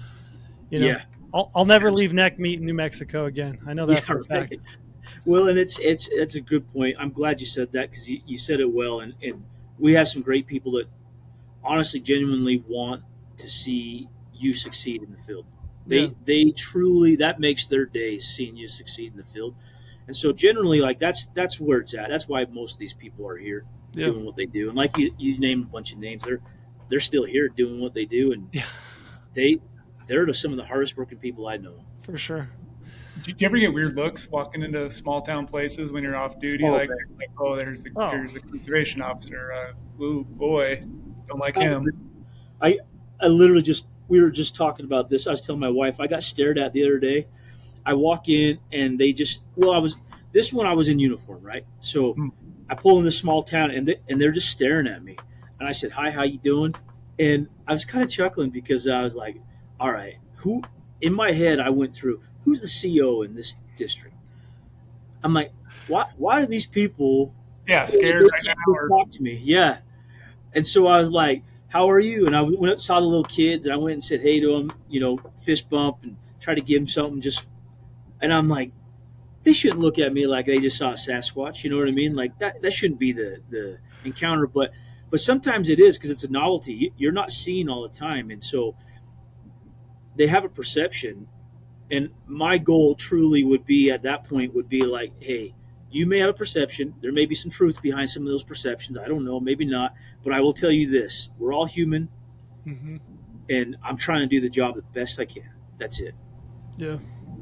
Yeah. I'll never leave neck meat in New Mexico again. I know that for a fact. Well, and it's a good point. I'm glad you said that, because you said it well, and we have some great people that honestly, genuinely want to see you succeed in the field. They truly, that makes their days, seeing you succeed in the field. And so generally, like, that's where it's at. That's why most of these people are here doing what they do. And like you named a bunch of names, they're still here doing what they do, and they're some of the hardest working people I know. For sure. Do you ever get weird looks walking into small town places when you're off duty? Like, oh, here's the conservation officer. Ooh, boy, don't like him. I literally we were just talking about this. I was telling my wife, I got stared at the other day. I walk in and they just, I was in uniform, right? So I pull in this small town and they're just staring at me. And I said, hi, how you doing? And I was kind of chuckling, because I was like, all right, in my head, I went through, who's the CO in this district? I'm like, why do these people scared right now talk to me? Yeah. And so I was like, how are you? And I went and saw the little kids, and I went and said hey to them, fist bump, and try to give them something. And I'm like, they shouldn't look at me like they just saw a Sasquatch. You know what I mean? Like that shouldn't be the encounter. But sometimes it is, because it's a novelty. You're not seen all the time. And so they have a perception. And my goal truly would be, at that point, would be like, hey, you may have a perception. There may be some truth behind some of those perceptions. I don't know, maybe not. But I will tell you this. We're all human. Mm-hmm. And I'm trying to do the job the best I can. That's it. Yeah.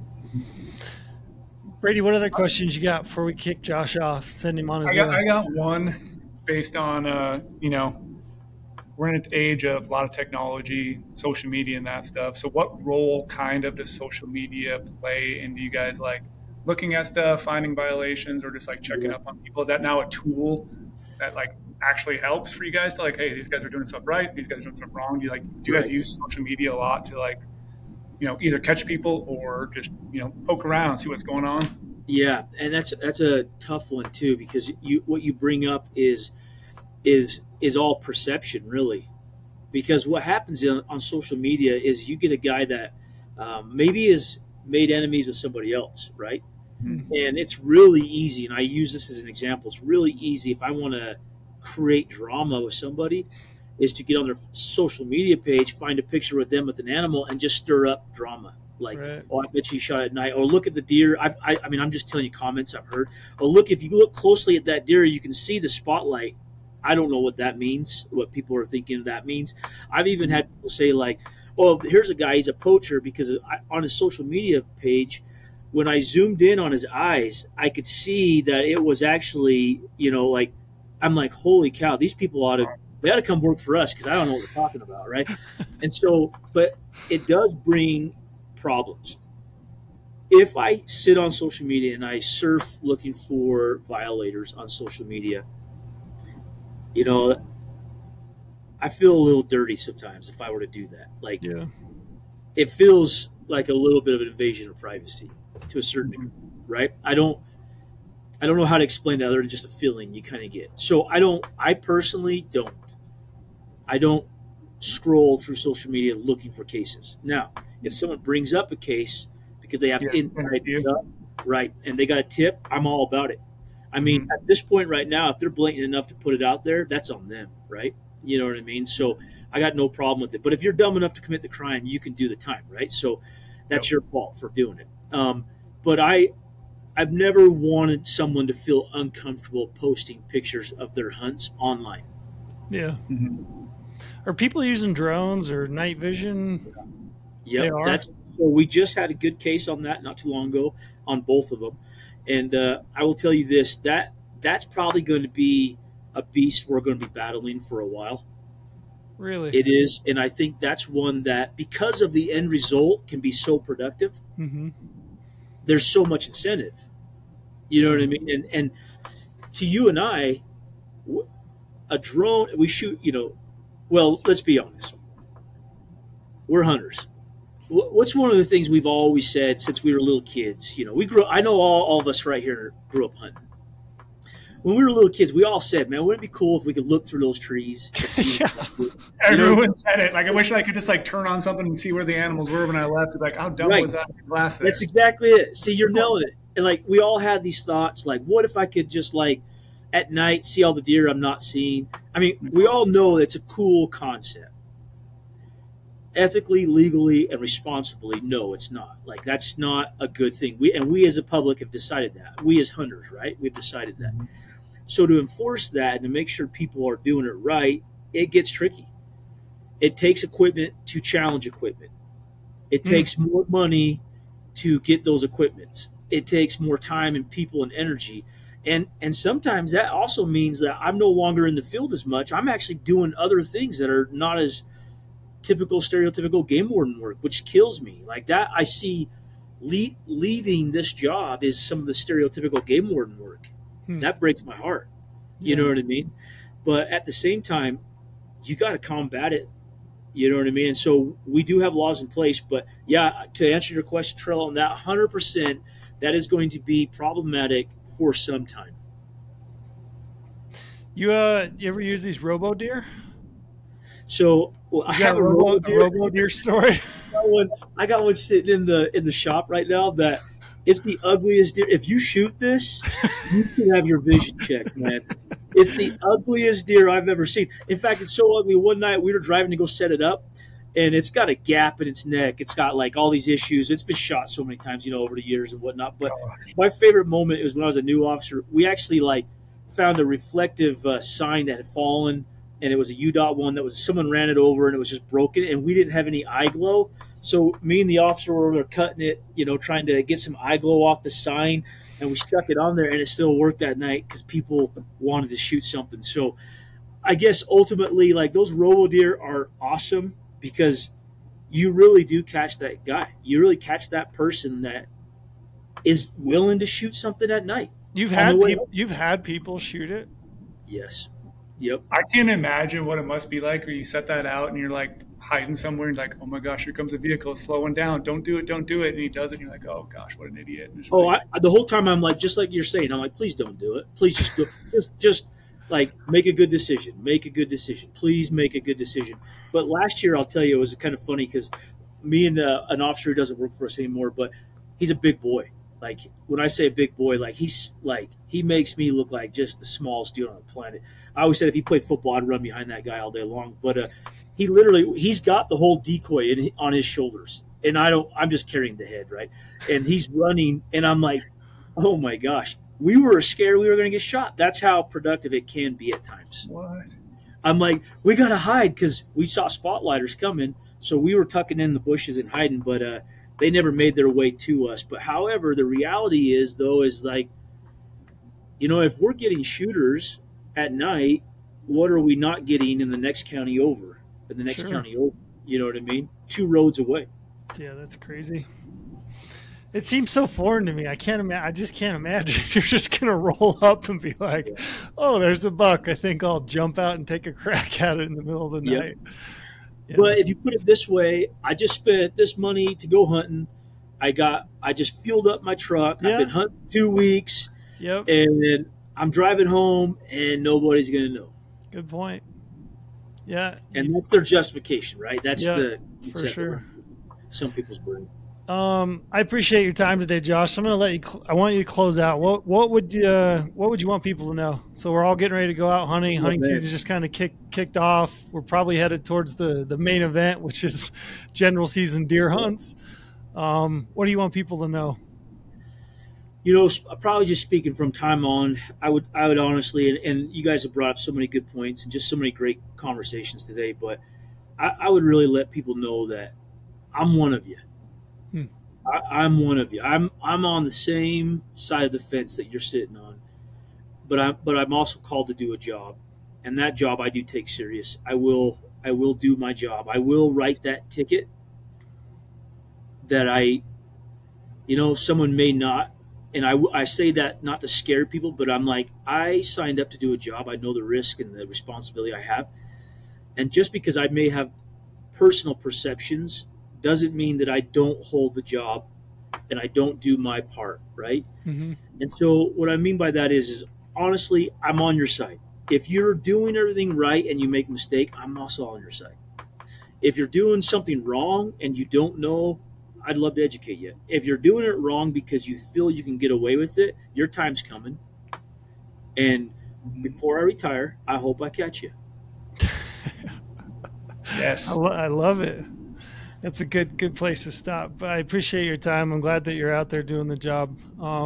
Brady, what other questions you got before we kick Josh off? Send him on his way. I got one based on, we're in an age of a lot of technology, social media and that stuff. So what role kind of does social media play into you guys, like, looking at stuff, finding violations, or just like checking up on people? Is that now a tool that like actually helps for you guys to, like, hey, these guys are doing stuff right, these guys are doing stuff wrong? Do you guys use social media a lot to, like, either catch people or just, poke around, see what's going on? Yeah. And that's a tough one too, because what you bring up is all perception, really. Because what happens on social media is you get a guy that maybe is made enemies with somebody else, right? Mhm. And it's really easy, and I use this as an example. It's really easy if I want to create drama with somebody, is to get on their social media page, find a picture with them with an animal, and just stir up drama. Like, Right. oh, I bet you shot at night, or look at the deer. I mean, I'm just telling you comments I've heard. Or look, if you look closely at that deer, you can see the spotlight. I don't know what that means, what people are thinking that means. I've even had people say like, oh, here's a guy, he's a poacher, because on his social media page, when I zoomed in on his eyes, I could see that it was actually, like, I'm like, holy cow, these people they ought to come work for us, because I don't know what we're talking about, right? And so, but it does bring problems. If I sit on social media and I surf looking for violators on social media, I feel a little dirty sometimes if I were to do that. Like, Yeah. it feels like a little bit of an invasion of privacy to a certain degree, right? I don't know how to explain that other than just a feeling you kind of get. So I personally I don't scroll through social media looking for cases. Now, if someone brings up a case because they have inside stuff, right, and they got a tip, I'm all about it. I mean, at this point right now, if they're blatant enough to put it out there, that's on them, right? You know what I mean? So I got no problem with it. But if you're dumb enough to commit the crime, you can do the time, right? So that's your fault for doing it. But I've never wanted someone to feel uncomfortable posting pictures of their hunts online. Yeah. Mhm. Are people using drones or night vision? Yep, They are? so we just had a good case on that not too long ago on both of them, and I will tell you this: that's probably going to be a beast we're going to be battling for a while. Really? It is, and I think that's one that, because of the end result, can be so productive. Mm-hmm. There's so much incentive. You know what I mean? And to you and I, a drone, we shoot. Well, let's be honest. We're hunters. What's one of the things we've always said since we were little kids? We grew. I know all of us right here grew up hunting. When we were little kids, we all said, "Man, wouldn't it be cool if we could look through those trees and see?" Yeah. Everyone said it. Like, I wish I could just like turn on something and see where the animals were when I left. Like, how dumb Right. was that glass there? That's exactly it. See, you're nailing it. And like, we all had these thoughts, like, what if I could just like at night see all the deer I'm not seeing? I mean, we all know it's a cool concept. Ethically, legally, and responsibly, no, it's not. Like, that's not a good thing. We as a public have decided that. We as hunters, right? We've decided that. So to enforce that and to make sure people are doing it right, it gets tricky. It takes equipment to challenge equipment. It takes more money to get those equipments. It takes more time and people and energy. And sometimes that also means that I'm no longer in the field as much. I'm actually doing other things that are not as typical, stereotypical game warden work, which kills me. Like that, I see leaving this job is some of the stereotypical game warden work. That breaks my heart. You know what I mean? But at the same time, you got to combat it. You know what I mean? And so we do have laws in place. But yeah, to answer your question, Trell, on that 100%, that is going to be problematic for some time. You ever use these robo deer? So I have a robo deer story. I got one sitting in the shop right now that it's the ugliest deer. If you shoot this, you can have your vision checked, man. It's the ugliest deer I've ever seen. In fact, it's so ugly. One night we were driving to go set it up, and it's got a gap in its neck. It's got like all these issues. It's been shot so many times, over the years and whatnot. But my favorite moment is when I was a new officer. We actually found a reflective sign that had fallen, and it was a UDOT one that was someone ran it over and it was just broken, and we didn't have any eye glow. So me and the officer were over there cutting it, trying to get some eye glow off the sign, and we stuck it on there, and it still worked that night because people wanted to shoot something. So I guess ultimately, those robo deer are awesome because you really do catch that guy. You really catch that person that is willing to shoot something at night. You've had people shoot it? Yes. Yep. I can't imagine what it must be like where you set that out and you're like hiding somewhere and like, oh my gosh, here comes a vehicle, it's slowing down. Don't do it. And he does it. And you're like, oh gosh, what an idiot. The whole time I'm like, just like you're saying, I'm like, please don't do it. Please just go, just make a good decision. Make a good decision. Please make a good decision. But last year, I'll tell you, it was kind of funny because me and an officer who doesn't work for us anymore, but he's a big boy. Like when I say big boy, like he makes me look like just the smallest dude on the planet. I always said if he played football, I'd run behind that guy all day long. But he's got the whole decoy on his shoulders, and I'm just carrying the head, right? And he's running, and I'm like, oh my gosh, we were scared we were going to get shot. That's how productive it can be at times. What? I'm like, we got to hide because we saw spotlighters coming, so we were tucking in the bushes and hiding, but they never made their way to us. But however, the reality is like, if we're getting shooters at night, what are we not getting in the next county over? In the next Sure. county over, you know what I mean? 2 roads away. Yeah, that's crazy. It seems so foreign to me. I just can't imagine you're just gonna roll up and be like, "Oh, there's a buck. I think I'll jump out and take a crack at it in the middle of the Yep. night." Yeah. But if you put it this way, I just spent this money to go hunting. I just fueled up my truck. Yeah. I've been hunting 2 weeks, Yep. and I'm driving home, and nobody's gonna know. Good point. Yeah. And that's their justification, right? That's Yeah, the for sure. Some people's brain. I appreciate your time today, Josh. I'm going to let you. I want you to close out. What would you want people to know? So we're all getting ready to go out hunting. Hunting season just kind of kicked off. We're probably headed towards the main event, which is general season deer hunts. What do you want people to know? Probably just speaking from time on, I would honestly, and you guys have brought up so many good points and just so many great conversations today, but I would really let people know that I'm one of you. I'm one of you. I'm on the same side of the fence that you're sitting on, but I'm also called to do a job, and that job I do take serious. I will do my job. I will write that ticket that someone may not, and I say that not to scare people, but I'm like, I signed up to do a job. I know the risk and the responsibility I have, and just because I may have personal perceptions doesn't mean that I don't hold the job and I don't do my part, right? Mm-hmm. And so what I mean by that is honestly, I'm on your side. If you're doing everything right and you make a mistake, I'm also on your side. If you're doing something wrong and you don't know, I'd love to educate you. If you're doing it wrong because you feel you can get away with it, your time's coming. And before I retire, I hope I catch you. Yes. I love it. That's a good place to stop. But I appreciate your time. I'm glad that you're out there doing the job.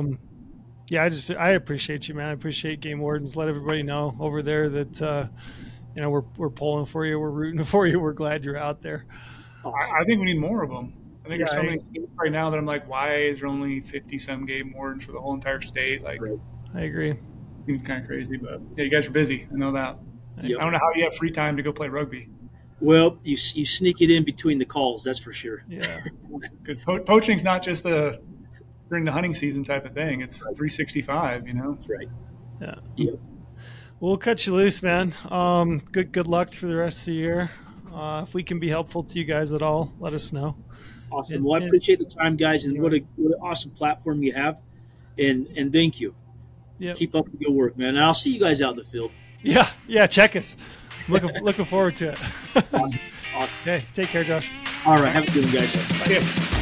I appreciate you, man. I appreciate Game Wardens. Let everybody know over there that we're pulling for you, we're rooting for you. We're glad you're out there. I think we need more of them. I think there's so many states right now that I'm like, why is there only 50-some game wardens for the whole entire state? Like, right. I agree. Seems kind of crazy, but yeah, you guys are busy. I know that. Yep. I don't know how you have free time to go play rugby. Well, you sneak it in between the calls, that's for sure. Yeah. Because poaching's not just during the hunting season type of thing. It's 365, That's right. Yeah. Yep. We'll cut you loose, man. Good luck for the rest of the year. If we can be helpful to you guys at all, let us know. Awesome. Well, I appreciate the time, guys, and what an awesome platform you have. And thank you. Yep. Keep up the good work, man. And I'll see you guys out in the field. Yeah. Check us. Looking forward to it. Awesome. Okay. Take care, Josh. All right. Have a good one, guys. Yeah.